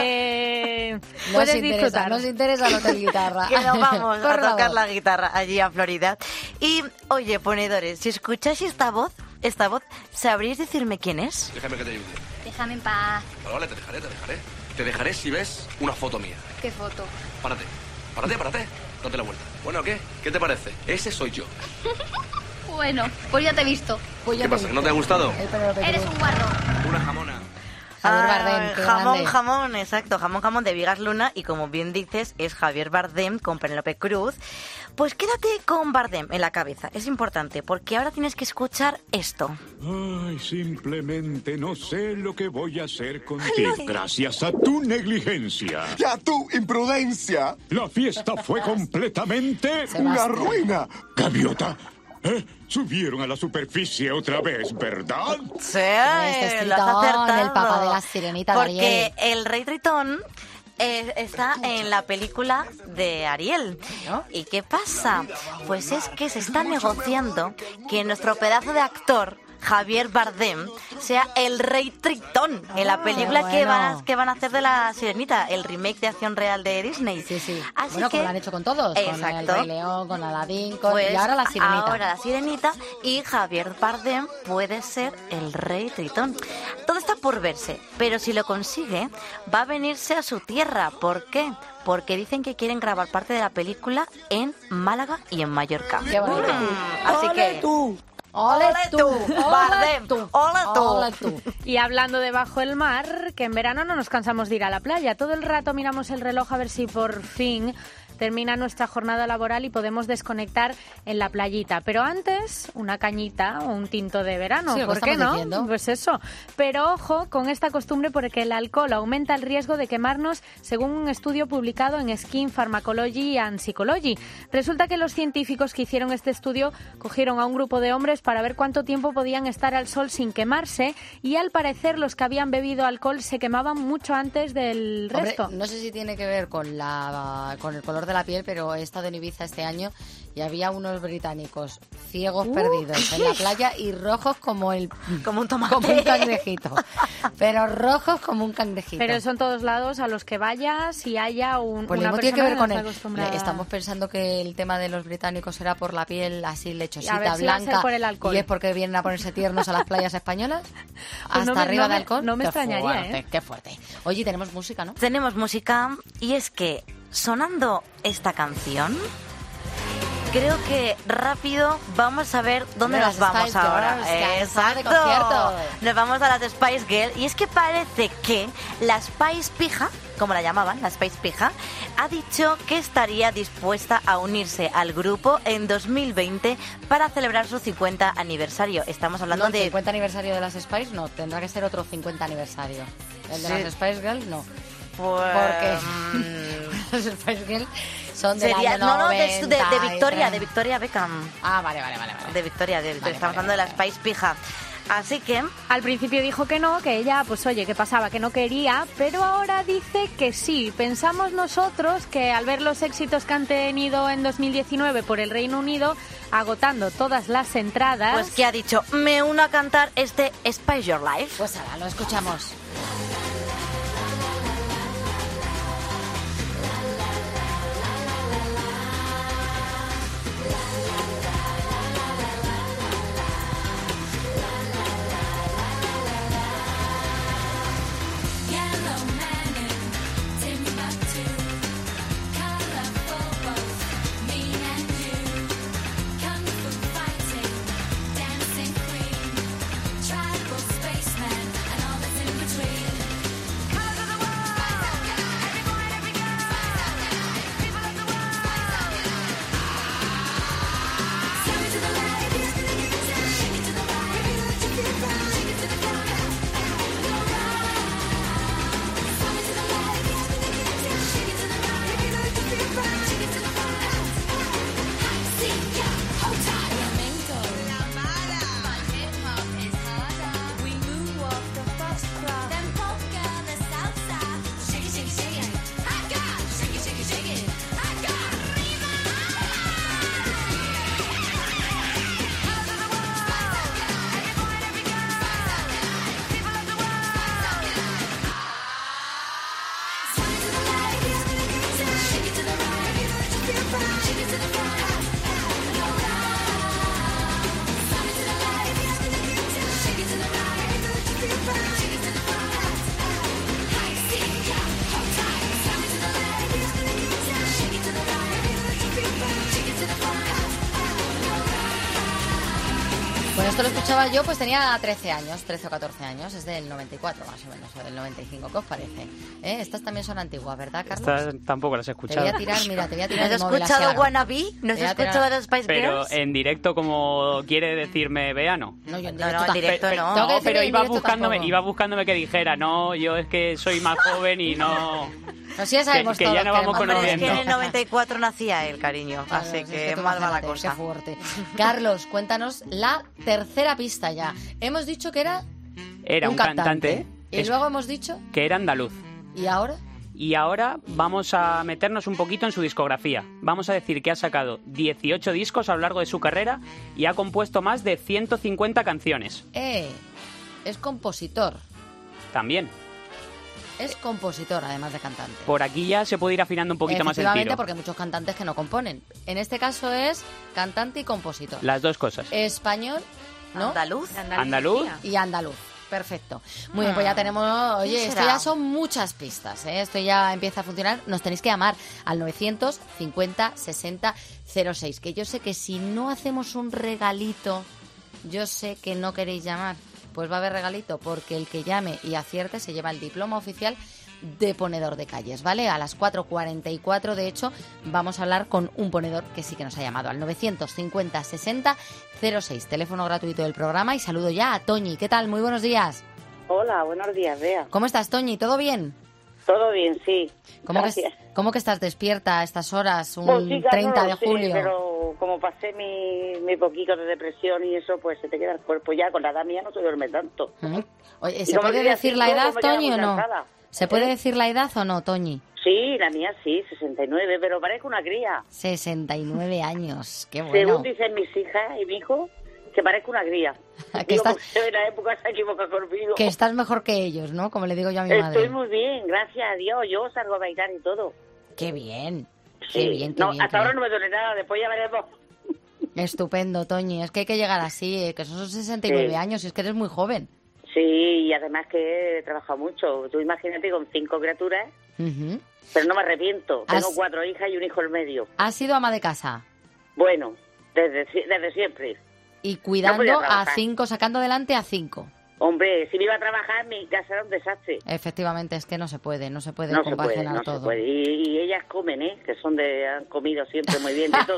que Nos puedes interesa, disfrutar. nos interesa el hotel guitarra. Que nos vamos a Corre la tocar voz. la guitarra allí a Florida. Y, oye, ponedores, si escucháis esta voz, esta voz, ¿sabríais decirme quién es? Déjame que te ayude. Déjame en paz. Vale, vale, te dejaré, te dejaré. Te dejaré si ves una foto mía. ¿Qué foto? Párate, párate, párate. Date la vuelta. Bueno, ¿qué? ¿Qué te parece? Ese soy yo. Bueno, pues ya te he visto. ¿Qué pasa? ¿Que no te ha gustado? Eres un guarro. Una jamona. Javier Bardem, qué jamón, grande. jamón, exacto, jamón, jamón de Vigas Luna y como bien dices es Javier Bardem con Penélope Cruz. Pues quédate con Bardem en la cabeza, es importante porque ahora tienes que escuchar esto. Ay, simplemente no sé lo que voy a hacer contigo. Gracias a tu negligencia. ¡Y a tu imprudencia! La fiesta fue completamente ¡Una ruina! Gaviota, ¿eh? Subieron a la superficie otra vez, ¿verdad? Sí, Este lo has Tritón, acertado. el papá de la sirenita de Porque Ariel. el rey Tritón eh, está en la película de Ariel. ¿Y qué pasa? Pues es que se está negociando que nuestro pedazo de actor, Javier Bardem, sea el rey Tritón en la película qué que, bueno. van a, que van a hacer de la Sirenita, el remake de acción real de Disney. Sí, sí. Así Bueno, que, como lo han hecho con todos. Con el Exacto. Rey León, con Aladín, con... Pues y ahora la sirenita. Ahora la Sirenita y Javier Bardem puede ser el rey Tritón. Todo está por verse, pero si lo consigue, va a venirse a su tierra. ¿Por qué? Porque dicen que quieren grabar parte de la película en Málaga y en Mallorca. Qué bonito. Mm, así ¡Ole que tú! ¡Ole tú! Bardem! ¡Ole tú! ¡Ole tú! Y hablando de bajo el mar, que en verano no nos cansamos de ir a la playa. Todo el rato miramos el reloj a ver si por fin termina nuestra jornada laboral y podemos desconectar en la playita. Pero antes, una cañita o un tinto de verano. Sí, lo que ¿Por qué estamos no? diciendo. Pues eso. Pero ojo con esta costumbre porque el alcohol aumenta el riesgo de quemarnos según un estudio publicado en Skin Pharmacology and Psychology. Resulta que los científicos que hicieron este estudio cogieron a un grupo de hombres para ver cuánto tiempo podían estar al sol sin quemarse y al parecer los que habían bebido alcohol se quemaban mucho antes del Hombre, resto. no sé si tiene que ver con la con el color de la piel, pero he estado en Ibiza este año y había unos británicos ciegos Uh. perdidos en la playa y rojos como el como un tomate, como un cangrejito, pero rojos como un cangrejito. Pero eso en todos lados a los que vayas y haya un, Pues una lo mismo persona tiene que ver no con está el. acostumbrada. Estamos pensando que el tema de los británicos era por la piel así A lechosita, ver si va a ser blanca, por el alcohol. y es porque vienen a ponerse tiernos a las playas españolas. Pues Hasta no me- arriba no de me- alcohol. no me Qué extrañaría, fuerte, ¿eh? Qué fuerte. Oye, tenemos música, ¿no? Tenemos música y es que sonando esta canción, creo que rápido vamos a ver dónde Hombre, nos las vamos Spice ahora. Girls, que han estado de Exacto. concierto. Nos vamos a las Spice Girls y es que parece que la Spice Pija, como la llamaban, la Spice Pija, ha dicho que estaría dispuesta a unirse al grupo en dos mil veinte para celebrar su cincuenta aniversario. Estamos hablando No, el de cincuenta aniversario de las Spice, no, tendrá que ser otro cincuenta aniversario. El de Sí. las Spice Girls, no. Pues, Porque las Spice Girls son del sería- año no, no, de, noventa de- de y Victoria, tres. de Victoria Beckham. Ah, vale, vale, vale. vale. De Victoria, de Victoria. Vale, Estamos vale, hablando de la Spice Pija. Así que al principio dijo que no, que ella, pues oye, que pasaba, que no quería, pero ahora dice que sí. Pensamos nosotros que al ver los éxitos que han tenido en dos mil diecinueve por el Reino Unido, agotando todas las entradas... Pues que ha dicho, me uno a cantar este Spice Your Life. Pues ahora lo escuchamos. Tribal spaceman and all that's in between. Bueno, esto lo escuchaba yo, pues tenía trece años, trece o catorce años, es del noventa y cuatro más o menos, o del noventa y cinco, ¿qué os parece? ¿Eh? Estas también son antiguas, ¿verdad, Carlos? Estas tampoco las he Te escuchado. voy a tirar, mira, te voy a tirar ¿No has el móvil escuchado así, Wannabe? ¿No has Te voy a tirar- escuchado los Spice Pero Girls? en directo, como quiere decirme Bea, no. No, yo en No, directo, no, en tam- directo pe- pe- no. tengo que No, decir pero que en iba directo buscándome, tampoco. iba buscándome que dijera, no, yo es que soy más joven y no... Pues ya sabemos que, que todos ya no que vamos eres más Hombre, es que en el conociendo. noventa y cuatro nacía él, cariño. Claro, Así si es que tú mal va la imagínate, cosa. qué fuerte. Carlos, cuéntanos la tercera pista ya. Hemos dicho que era Era un, cantante, y es- luego hemos dicho, que era andaluz. ¿y ahora? Y ahora vamos a meternos un poquito en su discografía. Vamos a decir que ha sacado dieciocho discos a lo largo de su carrera y ha compuesto más de ciento cincuenta canciones. Eh, es compositor. También. Es compositor, además de cantante. Por aquí ya se puede ir afinando un poquito más el Efectivamente, tiro. porque hay muchos cantantes que no componen. En este caso es cantante y compositor. Las dos cosas. Español, ¿no? ¿Andaluz? Andaluz. Y andaluz. Perfecto. Muy bien, pues ya tenemos... Oye, ¿quién esto será? ya son muchas pistas, ¿eh? Esto ya empieza a funcionar. Nos tenéis que llamar al novecientos cincuenta sesenta cero seis. Que yo sé que si no hacemos un regalito, yo sé que no queréis llamar. Pues va a haber regalito, porque el que llame y acierte se lleva el diploma oficial de ponedor de calles, ¿vale? A las cuatro cuarenta y cuatro, de hecho, vamos a hablar con un ponedor que sí que nos ha llamado al novecientos cincuenta sesenta cero seis, teléfono gratuito del programa. Y saludo ya a Toñi. ¿Qué tal? Muy buenos días. Hola, buenos días, Bea. ¿Cómo estás, Toñi? ¿Todo bien? Todo bien, sí. ¿Cómo que, Gracias. ¿Cómo que estás despierta a estas horas, un Pues, chica, treinta no de lo sé, julio? pero como pasé mi, mi poquito de depresión y eso, pues se te queda el cuerpo ya. Con la edad mía no se duerme tanto. ¿Mm? Oye, Y ¿se como puede quería decir cinco, la edad, pues me quedaba Toñi, muy o no? cansada. ¿Se puede ¿Eh? decir la edad o no, Toñi? Sí, la mía sí, sesenta y nueve, pero parezco una cría. sesenta y nueve años, qué bueno. Según dicen mis hijas y mi hijo, que parezco una cría. Que Digo, estás- porque en la época se equivoca conmigo. Que estás mejor que ellos, ¿no? Como le digo yo a mi Estoy madre. muy bien, gracias a Dios. Yo salgo a bailar y todo. Qué bien, Sí. qué bien, qué no, bien. hasta qué ahora bien. no me duele nada, después ya veremos. Estupendo, Toñi. Es que hay que llegar así, eh, que son sesenta y nueve Sí. años y es que eres muy joven. Sí, y además que he trabajado mucho. Tú imagínate con cinco criaturas, Ujú. pero no me arrepiento. Tengo Has- cuatro hijas y un hijo en medio. Has sido ama de casa Bueno, desde, si- desde siempre. y No cuidando podía a trabajar. cinco, sacando adelante a cinco. Hombre, si me iba a trabajar, mi casa era un desastre. Efectivamente, es que no se puede, no se puede No se puede, compaginar no todo. se puede. Y, y ellas comen, ¿eh? Que son de... Han comido siempre muy bien de todo.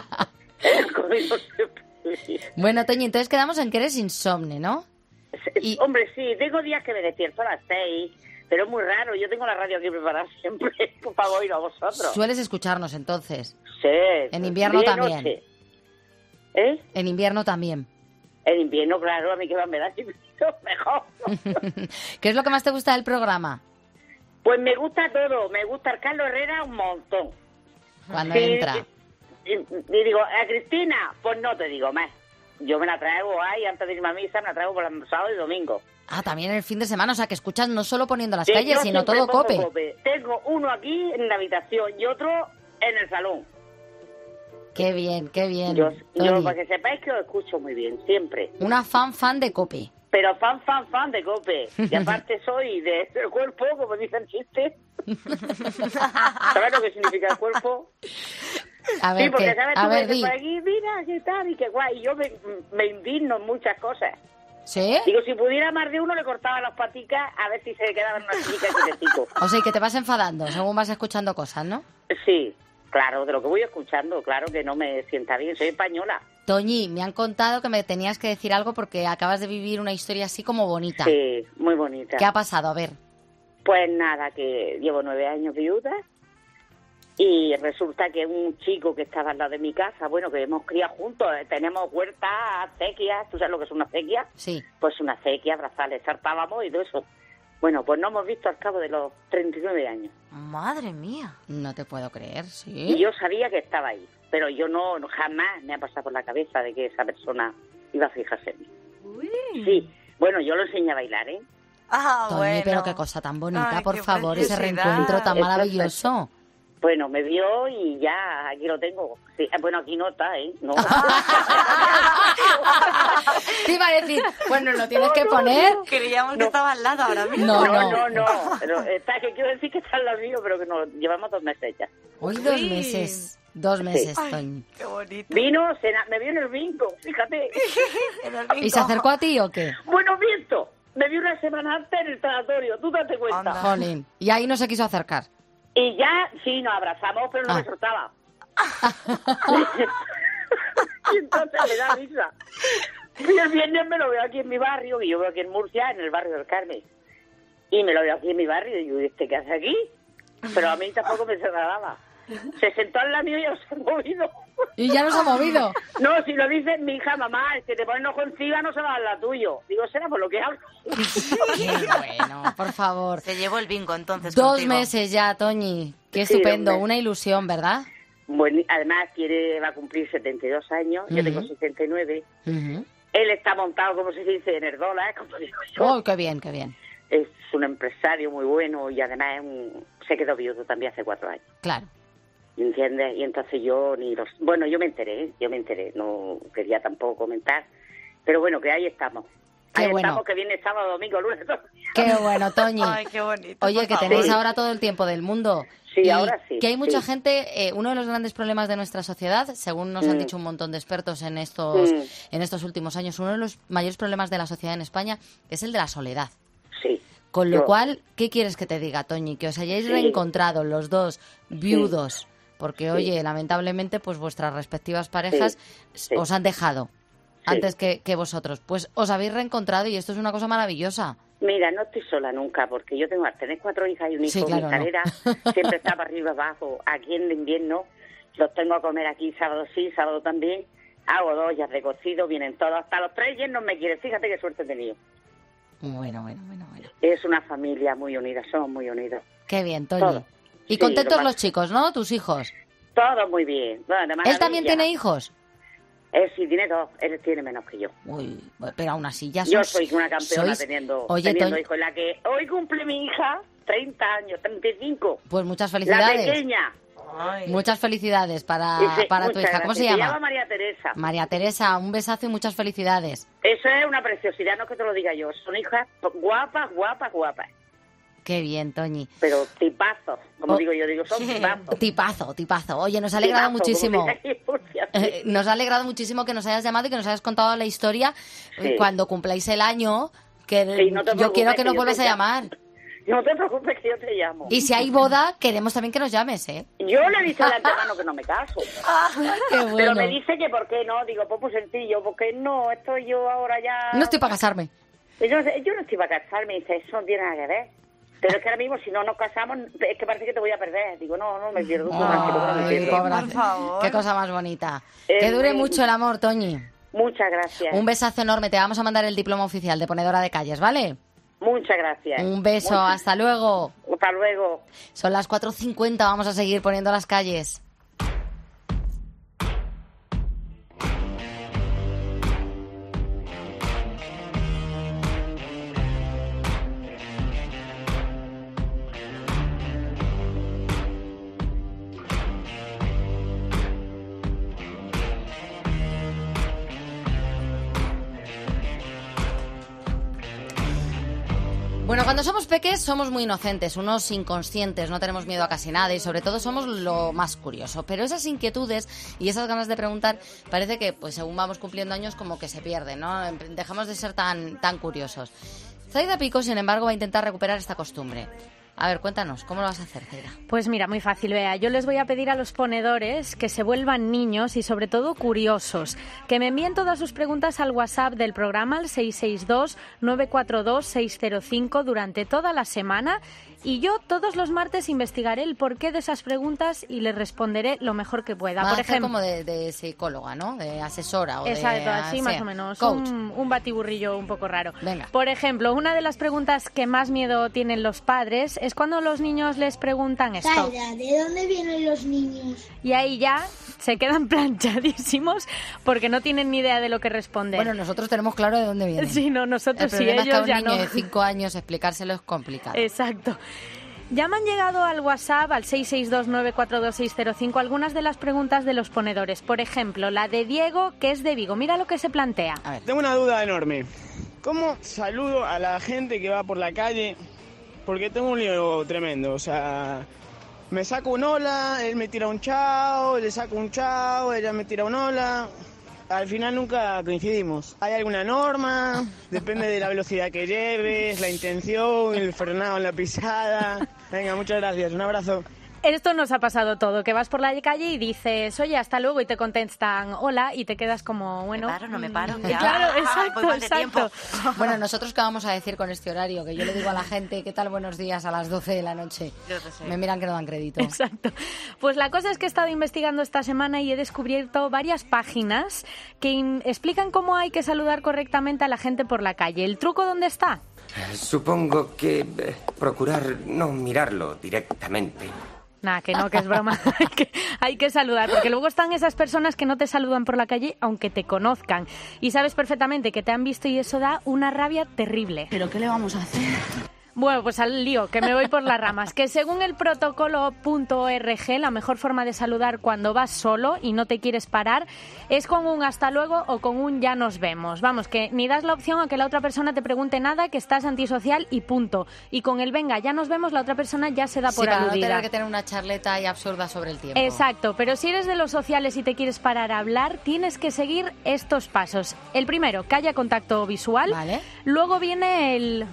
Han comido siempre muy bien. Bueno, Toñi, entonces quedamos en que eres insomne, ¿no? Y... Hombre, sí, tengo días que me despierto a las seis, pero es muy raro. Yo tengo la radio aquí preparada siempre para oír a vosotros. Sueles escucharnos entonces. Sí. En invierno día y también. noche. ¿Eh? En invierno también. En invierno, claro, a mí que más me da mejor. ¿Qué es lo que más te gusta del programa? Pues me gusta todo. Me gusta el Carlos Herrera un montón. Cuando Sí, entra. Y, y- y digo, a Cristina, pues no te digo más. Yo me la traigo ahí, antes de irme a misa, me la traigo por el sábado y domingo. Ah, también el fin de semana, o sea, que escuchas no solo poniendo las Sí, calles, yo sino siempre todo pongo cope. Tengo uno aquí en la habitación y otro en el salón. Qué bien, qué bien. Yo, yo, Toñi. para que sepáis que lo escucho muy bien, siempre. Una fan fan de cope. Pero fan, fan, fan de Cope. Y aparte soy de, del cuerpo, como dice el chiste. ¿Sabes lo que significa el cuerpo? A ver, Sí, porque ¿qué? sabes A tú ver, que di. por aquí, mira, qué tal, y qué guay. Y yo me, me indigno en muchas cosas. ¿Sí? Digo, si pudiera más de uno, le cortaba las paticas a ver si se quedaban unas chicas quietecitos. O sea, y que te vas enfadando según vas escuchando cosas, ¿no? Sí, claro, de lo que voy escuchando, claro que no me sienta bien, soy española. Toñi, me han contado que me tenías que decir algo porque acabas de vivir una historia así como bonita. Sí, muy bonita. ¿Qué ha pasado? A ver. Pues nada, que llevo nueve años viuda y resulta que un chico que estaba al lado de mi casa, bueno, que hemos criado juntos, eh, tenemos huertas, acequias, ¿tú sabes lo que es una acequia? Sí. Pues una acequia, brazales, zarpábamos y todo eso. Bueno, pues no hemos visto al cabo de los treinta y nueve años. Madre mía. No te puedo creer, sí. Y yo sabía que estaba ahí, pero yo no, no- jamás me ha pasado por la cabeza de que esa persona iba a fijarse en mí. Sí, bueno, yo lo enseñé a bailar, ¿eh? Ah, Toñi, bueno. pero qué cosa tan bonita, Ay, por qué favor, ese preciosidad. reencuentro tan Exacto. maravilloso. Bueno, me vio y ya, aquí lo tengo. Sí, eh, bueno, aquí no está, ¿eh? No. Te iba a decir, bueno, lo tienes que poner. Creíamos que estaba al lado ahora mismo. No, no, no. no, no. Pero está, que quiero decir que está al lado mío, pero que nos llevamos dos meses ya. Hoy dos Uy. meses. Dos meses, Sí. Toñi. Qué bonito. Vino, cena- me vio en el bingo, fíjate. ¿Y se acercó a ti o qué? Bueno, visto, me vio una semana antes en el tanatorio, tú date cuenta. Jolín. Y ahí no se quiso acercar. Y ya, sí, nos abrazamos, pero no Ah. me soltaba. Y entonces me da risa. Y el viernes me lo veo aquí en mi barrio, que yo veo aquí en Murcia, en el barrio del Carmen. Y me lo veo aquí en mi barrio, y yo, ¿este qué hace aquí? Pero a mí tampoco me desagradaba. Se sentó al lado mío y ya no se ha movido. ¿Y ya no se ha movido? No, si lo dice mi hija, mamá, el que te pone un ojo encima no se va a la tuyo. Digo, será por lo que hablo. Qué bueno, por favor. Se llevó el bingo entonces Dos contigo. meses ya, Toñi. Qué Sí, estupendo. hombre. Una ilusión, ¿verdad? Bueno, además quiere, va a cumplir setenta y dos años, yo Ujú. tengo sesenta y nueve. Ujú. Él está montado, como se dice, en el dólar, como digo yo. Oh, qué bien, qué bien. Es un empresario muy bueno y además es un- se quedó viudo también hace cuatro años. Claro. ¿Entiendes? Y entonces yo ni los... Bueno, yo me enteré, yo me enteré, no quería tampoco comentar, pero bueno, que ahí estamos. Qué ahí bueno. estamos, que viene sábado, domingo, lunes, todo. Qué bueno, Toñi. Ay, qué bonito. Oye, por que favor. tenéis ahora todo el tiempo del mundo. Sí, Y ahora sí, Que hay mucha sí. gente, eh, uno de los grandes problemas de nuestra sociedad, según nos han Mm. dicho un montón de expertos en estos, Mm. en estos últimos años, uno de los mayores problemas de la sociedad en España es el de la soledad. Sí. Con lo Yo- cual, ¿qué quieres que te diga, Toñi? Que os hayáis Sí. reencontrado los dos viudos, porque, oye, lamentablemente, pues vuestras respectivas parejas Sí. os han dejado Sí. antes que, que vosotros. Pues os habéis reencontrado y esto es una cosa maravillosa. Mira, no estoy sola nunca, porque yo tengo, al tener cuatro hijas y un hijo, Sí, claro, mi no. carrera siempre está para arriba abajo. Aquí en el invierno los tengo a comer aquí sábado sí, sábado también. Hago dos ollas de cocido, vienen todos. Hasta los tres yernos me quieren. Fíjate qué suerte he tenido. Bueno, bueno, bueno, bueno. Es una familia muy unida, somos muy unidos. Qué bien, Toñi. Todo. Y Sí, contentos lo más- los chicos, ¿no? Tus hijos. Todo muy bien. Bueno, de ¿Él también maravilla. tiene hijos? Él sí tiene dos, él tiene menos que yo. Uy, pero aún así ya Yo sois- soy una campeona sois- teniendo, Oye, teniendo Toñi, hijos. La que hoy cumple mi hija treinta años, treinta y cinco. pues muchas La felicidades. pequeña. Muchas felicidades para, Dice, para tu muchas hija. ¿Cómo se gracias. llama? Se llama María Teresa. María Teresa, un besazo y muchas felicidades. Eso es una preciosidad, no es que te lo diga yo. Son hijas guapas, guapas, guapas. Qué bien, Toñi. Pero tipazos, como Oh. digo yo, digo, son tipazos. Tipazo, tipazo. Oye, nos ha alegrado Tipazo, como muchísimo. dice aquí en Murcia. Eh, nos ha alegrado muchísimo que nos hayas llamado y que nos hayas contado la historia. Sí. Eh, Cuando cumpláis el año, que Sí, no te yo preocupes, quiero que que nos yo vuelvas te a llamo. llamar. No te preocupes que yo te llamo. Y si hay boda, queremos también que nos llames, ¿eh? Yo le he dicho de antemano que no me caso. Qué bueno. Pero me dice que por qué no. Digo, pues muy sencillo, porque no, estoy yo ahora ya... No estoy para casarme. Yo, no sé, yo no estoy para casarme, dice, eso no tiene nada que ver. Pero es que ahora mismo, si no nos casamos, es que parece que te voy a perder. Digo, no, no me pierdo. tú tranquilo, que no me Ay, pierdo. pobre- Qué cosa más bonita. Es Que dure muy- mucho el amor, Toñi. Muchas gracias. Un besazo enorme. Te vamos a mandar el diploma oficial de ponedora de calles, ¿vale? Muchas gracias. Un beso. Muchas- Hasta luego. Hasta luego. Son las cuatro cincuenta. Vamos a seguir poniendo las calles. Bueno, cuando somos peques somos muy inocentes, unos inconscientes, no tenemos miedo a casi nada y sobre todo somos lo más curioso. Pero esas inquietudes y esas ganas de preguntar parece que pues según vamos cumpliendo años como que se pierden, ¿no? Dejamos de ser tan, tan curiosos. Zaida Pico, sin embargo, va a intentar recuperar esta costumbre. A ver, cuéntanos, ¿cómo lo vas a hacer, Zaida? Pues mira, muy fácil, Bea. Yo les voy a pedir a los ponedores que se vuelvan niños y sobre todo curiosos, que me envíen todas sus preguntas al WhatsApp del programa al seis seis dos, nueve cuatro dos, seis cero cinco durante toda la semana y yo todos los martes investigaré el porqué de esas preguntas y les responderé lo mejor que pueda. Va Por a hacer ejemplo, como de, de psicóloga, ¿no? De asesora o exacto, de... así sí, más o menos, coach. un, un batiburrillo un poco raro. Venga. Por ejemplo, una de las preguntas que más miedo tienen los padres es cuando los niños les preguntan esto. Zaida, ¿de dónde vienen los niños? Y ahí ya se quedan planchadísimos porque no tienen ni idea de lo que responder. Bueno, nosotros tenemos claro de dónde vienen. Sí, no, nosotros El sí, problema es que a ellos un ya niño no. de cinco años explicárselo es complicado. Exacto. Ya me han llegado al WhatsApp, al seis seis dos, nueve cuatro dos, seis cero cinco, algunas de las preguntas de los ponedores. Por ejemplo, la de Diego, que es de Vigo. Mira lo que se plantea. Tengo una duda enorme. ¿Cómo saludo a la gente que va por la calle? Porque tengo un lío tremendo. O sea, Me saco un hola, él me tira un chao, le saco un chao, ella me tira un hola. Al final nunca coincidimos. ¿Hay alguna norma? Depende de la velocidad que lleves, la intención, el frenado en la pisada. Venga, muchas gracias. Un abrazo. Esto nos ha pasado todo, que vas por la calle y dices, oye, hasta luego, y te contestan hola, y te quedas como, bueno... ¿Me paro, no me paro? Mm, claro, exacto, voy mal de exacto. Bueno, nosotros qué vamos a decir con este horario, que yo le digo a la gente, ¿qué tal buenos días a las doce de la noche? Yo te sé. Me miran que no dan crédito. Exacto. Pues la cosa es que he estado investigando esta semana y he descubierto varias páginas que in- explican cómo hay que saludar correctamente a la gente por la calle. ¿El truco dónde está? Supongo que eh, procurar no mirarlo directamente. Nada, que no, que es broma. hay, que, hay que saludar, porque luego están esas personas que no te saludan por la calle aunque te conozcan. Y sabes perfectamente que te han visto y eso da una rabia terrible. ¿Pero qué le vamos a hacer? Bueno, pues al lío, que me voy por las ramas. Que según el protocolo punto org, la mejor forma de saludar cuando vas solo y no te quieres parar es con un hasta luego o con un ya nos vemos. Vamos, que ni das la opción a que la otra persona te pregunte nada, que estás antisocial y punto. Y con el venga, ya nos vemos, la otra persona ya se da por sí, para aludida. no tener que tener una charleta ahí absurda sobre el tiempo. Exacto, pero si eres de los sociales y te quieres parar a hablar, tienes que seguir estos pasos. El primero, que haya contacto visual. Vale. Luego viene el...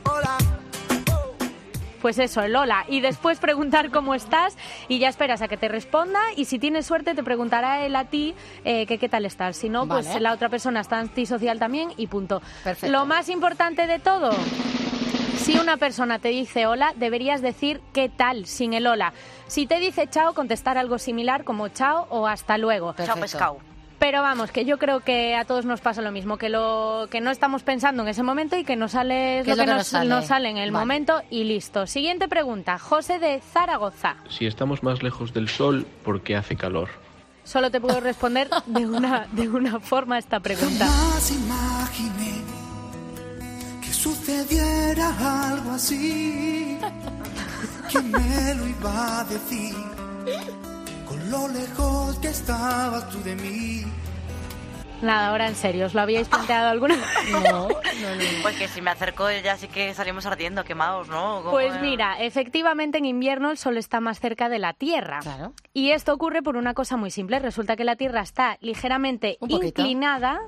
Pues eso, el hola. Y después preguntar cómo estás y ya esperas a que te responda y si tienes suerte te preguntará él a ti eh, que qué tal estás. Si no, pues Vale. la otra persona está antisocial también y punto. Perfecto. Lo más importante de todo, si una persona te dice hola, deberías decir qué tal, sin el hola. Si te dice chao, contestar algo similar como chao o hasta luego. Chao pescado. Pero vamos, que yo creo que a todos nos pasa lo mismo, que lo que no estamos pensando en ese momento y que nos sale ¿Qué lo es lo que, que nos, nos sale? nos sale en el Vale. momento y listo. Siguiente pregunta, José de Zaragoza. Si estamos más lejos del sol, ¿por qué hace calor? Solo te puedo responder de una, de una forma a esta pregunta. Jamás imaginé que sucediera algo así. ¿Quién me lo iba a decir? Con lo lejos que estabas tú de mí. Nada, ahora en serio, ¿os lo habíais planteado alguna vez? No, no, no. Porque si me acerco ya sí que salimos ardiendo, quemados, ¿no? ¿Cómo Pues es? mira, efectivamente en invierno el sol está más cerca de la Tierra. Claro. Y esto ocurre por una cosa muy simple. Resulta que la Tierra está ligeramente Un poquito. inclinada.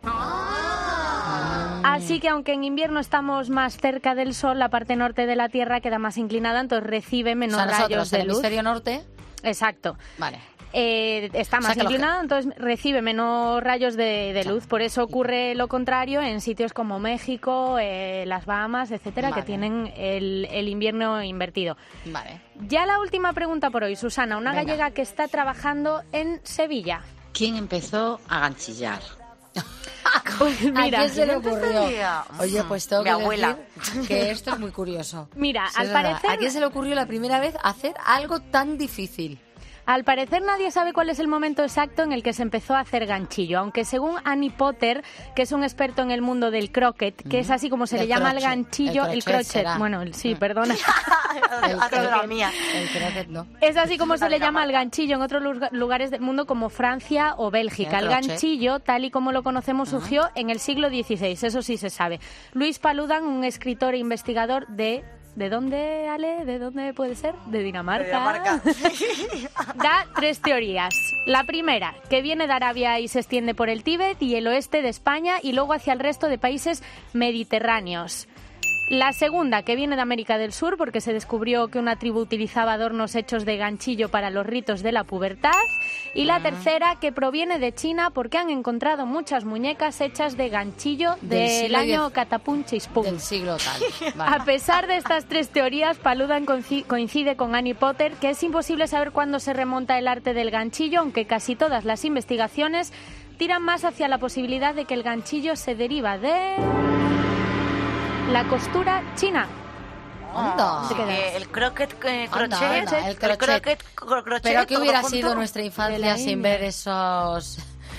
Así que aunque en invierno estamos más cerca del sol, la parte norte de la Tierra queda más inclinada, entonces recibe O menos sea, rayos nosotros, de el luz. hemisferio norte... Exacto. Vale. Eh, está O sea, más que lo inclinada, entonces recibe menos rayos de, de luz. Por eso ocurre lo contrario en sitios como México, eh, las Bahamas, etcétera, Vale. que tienen el, el invierno invertido. Vale. Ya la última pregunta por hoy, Susana, una Venga. gallega que está trabajando en Sevilla. ¿Quién empezó a ganchillar? Pues mira, ¿A quién se le ¿quién ocurrió? empezaría? Oye, pues tengo Mi que abuela. decir que esto es muy curioso. Mira, Sí, al es verdad. parecer- ¿A quién se le ocurrió la primera vez hacer algo tan difícil? Al parecer nadie sabe cuál es el momento exacto en el que se empezó a hacer ganchillo, aunque según Annie Potter, que es un experto en el mundo del croquet, que es así como se Del le llama al crochet. ganchillo, El el crochet crochet. será. Bueno, el- sí, perdona. El Hace de la croquet. mía. El croquet no. Es así como se le llama al ganchillo en otros lugar- lugares del mundo como Francia o Bélgica. El El crochet. ganchillo, tal y como lo conocemos, surgió en el siglo dieciséis, eso sí se sabe. Luis Paludan, un escritor e investigador de... ¿De dónde, Ale? ¿De dónde puede ser? De Dinamarca. De Dinamarca. Da tres teorías. La primera, que viene de Arabia y se extiende por el Tíbet y el oeste de España y luego hacia el resto de países mediterráneos. La segunda, que viene de América del Sur porque se descubrió que una tribu utilizaba adornos hechos de ganchillo para los ritos de la pubertad. Y la tercera, que proviene de China porque han encontrado muchas muñecas hechas de ganchillo Del del siglo año diez. Catapum Chispum. Del siglo tal. A pesar de estas tres teorías, Paludan coinci- coincide con Annie Potter que es imposible saber cuándo se remonta el arte del ganchillo, aunque casi todas las investigaciones tiran más hacia la posibilidad de que el ganchillo se deriva de la costura china. Anda. Así que el croquet, eh, Anda, crochet, anda, el crochet. cro- crochet, Pero que todo hubiera junto. sido nuestra De infancia la sin India. ver esos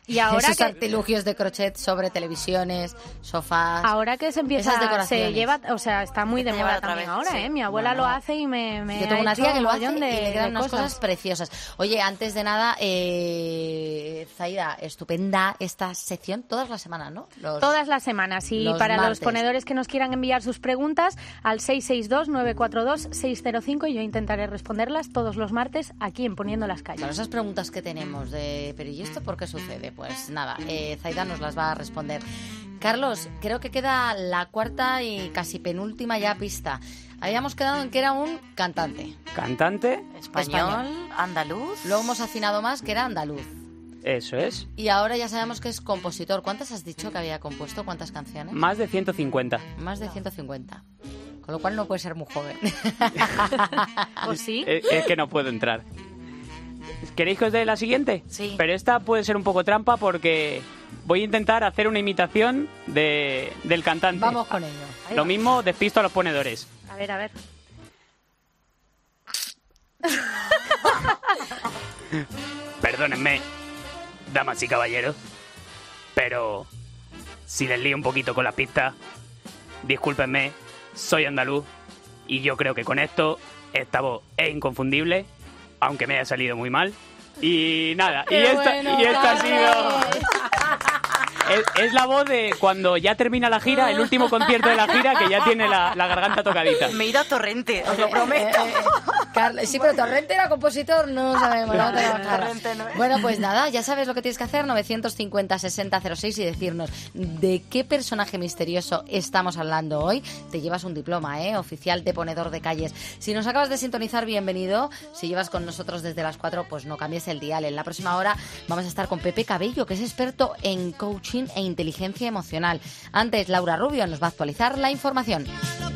Y ahora Esos que- artilugios de crochet sobre televisiones, sofás. Ahora que se empieza, esas decoraciones. se lleva, o sea, está muy de Está moda otra también vez, ahora, sí. ¿eh? Mi abuela Bueno. lo hace y me, me Yo tengo ha una hecho tía que lo un hace y montón de- le quedan de unas cosas. cosas. preciosas. Oye, antes de nada, eh, Zaida, estupenda esta sección todas las semanas, ¿no? Los- Todas las semanas. Y los para martes. los ponedores que nos quieran enviar sus preguntas, al seis seis dos, nueve cuatro dos, seis cero cinco y yo intentaré responderlas todos los martes aquí en Poniendo las Calles. Claro, esas preguntas que tenemos de, pero ¿y esto por qué sucede? Pues nada, eh, Zaida nos las va a responder. Carlos, creo que queda la cuarta y casi penúltima ya pista. Habíamos quedado en que era un cantante. Cantante. Español, andaluz. Luego hemos afinado más que era andaluz. Eso es. Y ahora ya sabemos que es compositor. ¿Cuántas has dicho que había compuesto? ¿Cuántas canciones? Más de ciento cincuenta. Más de ciento cincuenta. Con lo cual no puede ser muy joven. ¿O sí? Es, es que no puedo entrar. ¿Queréis que os dé la siguiente? Sí. Pero esta puede ser un poco trampa porque voy a intentar hacer una imitación de, del cantante. Vamos con ello. Lo mismo, despisto a los ponedores. A ver, a ver. Perdónenme, damas y caballeros, pero si les lío un poquito con la pista, discúlpenme, soy andaluz y yo creo que con esto esta voz es inconfundible, aunque me haya salido muy mal. Y nada, y ¡Qué esta, bueno, y esta ha Carlos! sido... Es, es la voz de cuando ya termina la gira, el último concierto de la gira, que ya tiene la, la garganta tocadita. Me he ido a Torrente, os Eh, lo prometo. eh, eh, Carlos, sí, pero Torrente era compositor, no sabemos. no tenemos claro. Torrente no es. Bueno, pues nada, ya sabes lo que tienes que hacer, novecientos cincuenta, sesenta, cero seis y decirnos de qué personaje misterioso estamos hablando hoy. Te llevas un diploma, ¿eh? Oficial de ponedor de calles. Si nos acabas de sintonizar, bienvenido. Si llevas con nosotros desde las cuatro, pues no cambies el dial. En la próxima hora vamos a estar con Pepe Cabello, que es experto en coaching e inteligencia emocional. Antes, Laura Rubio nos va a actualizar la información.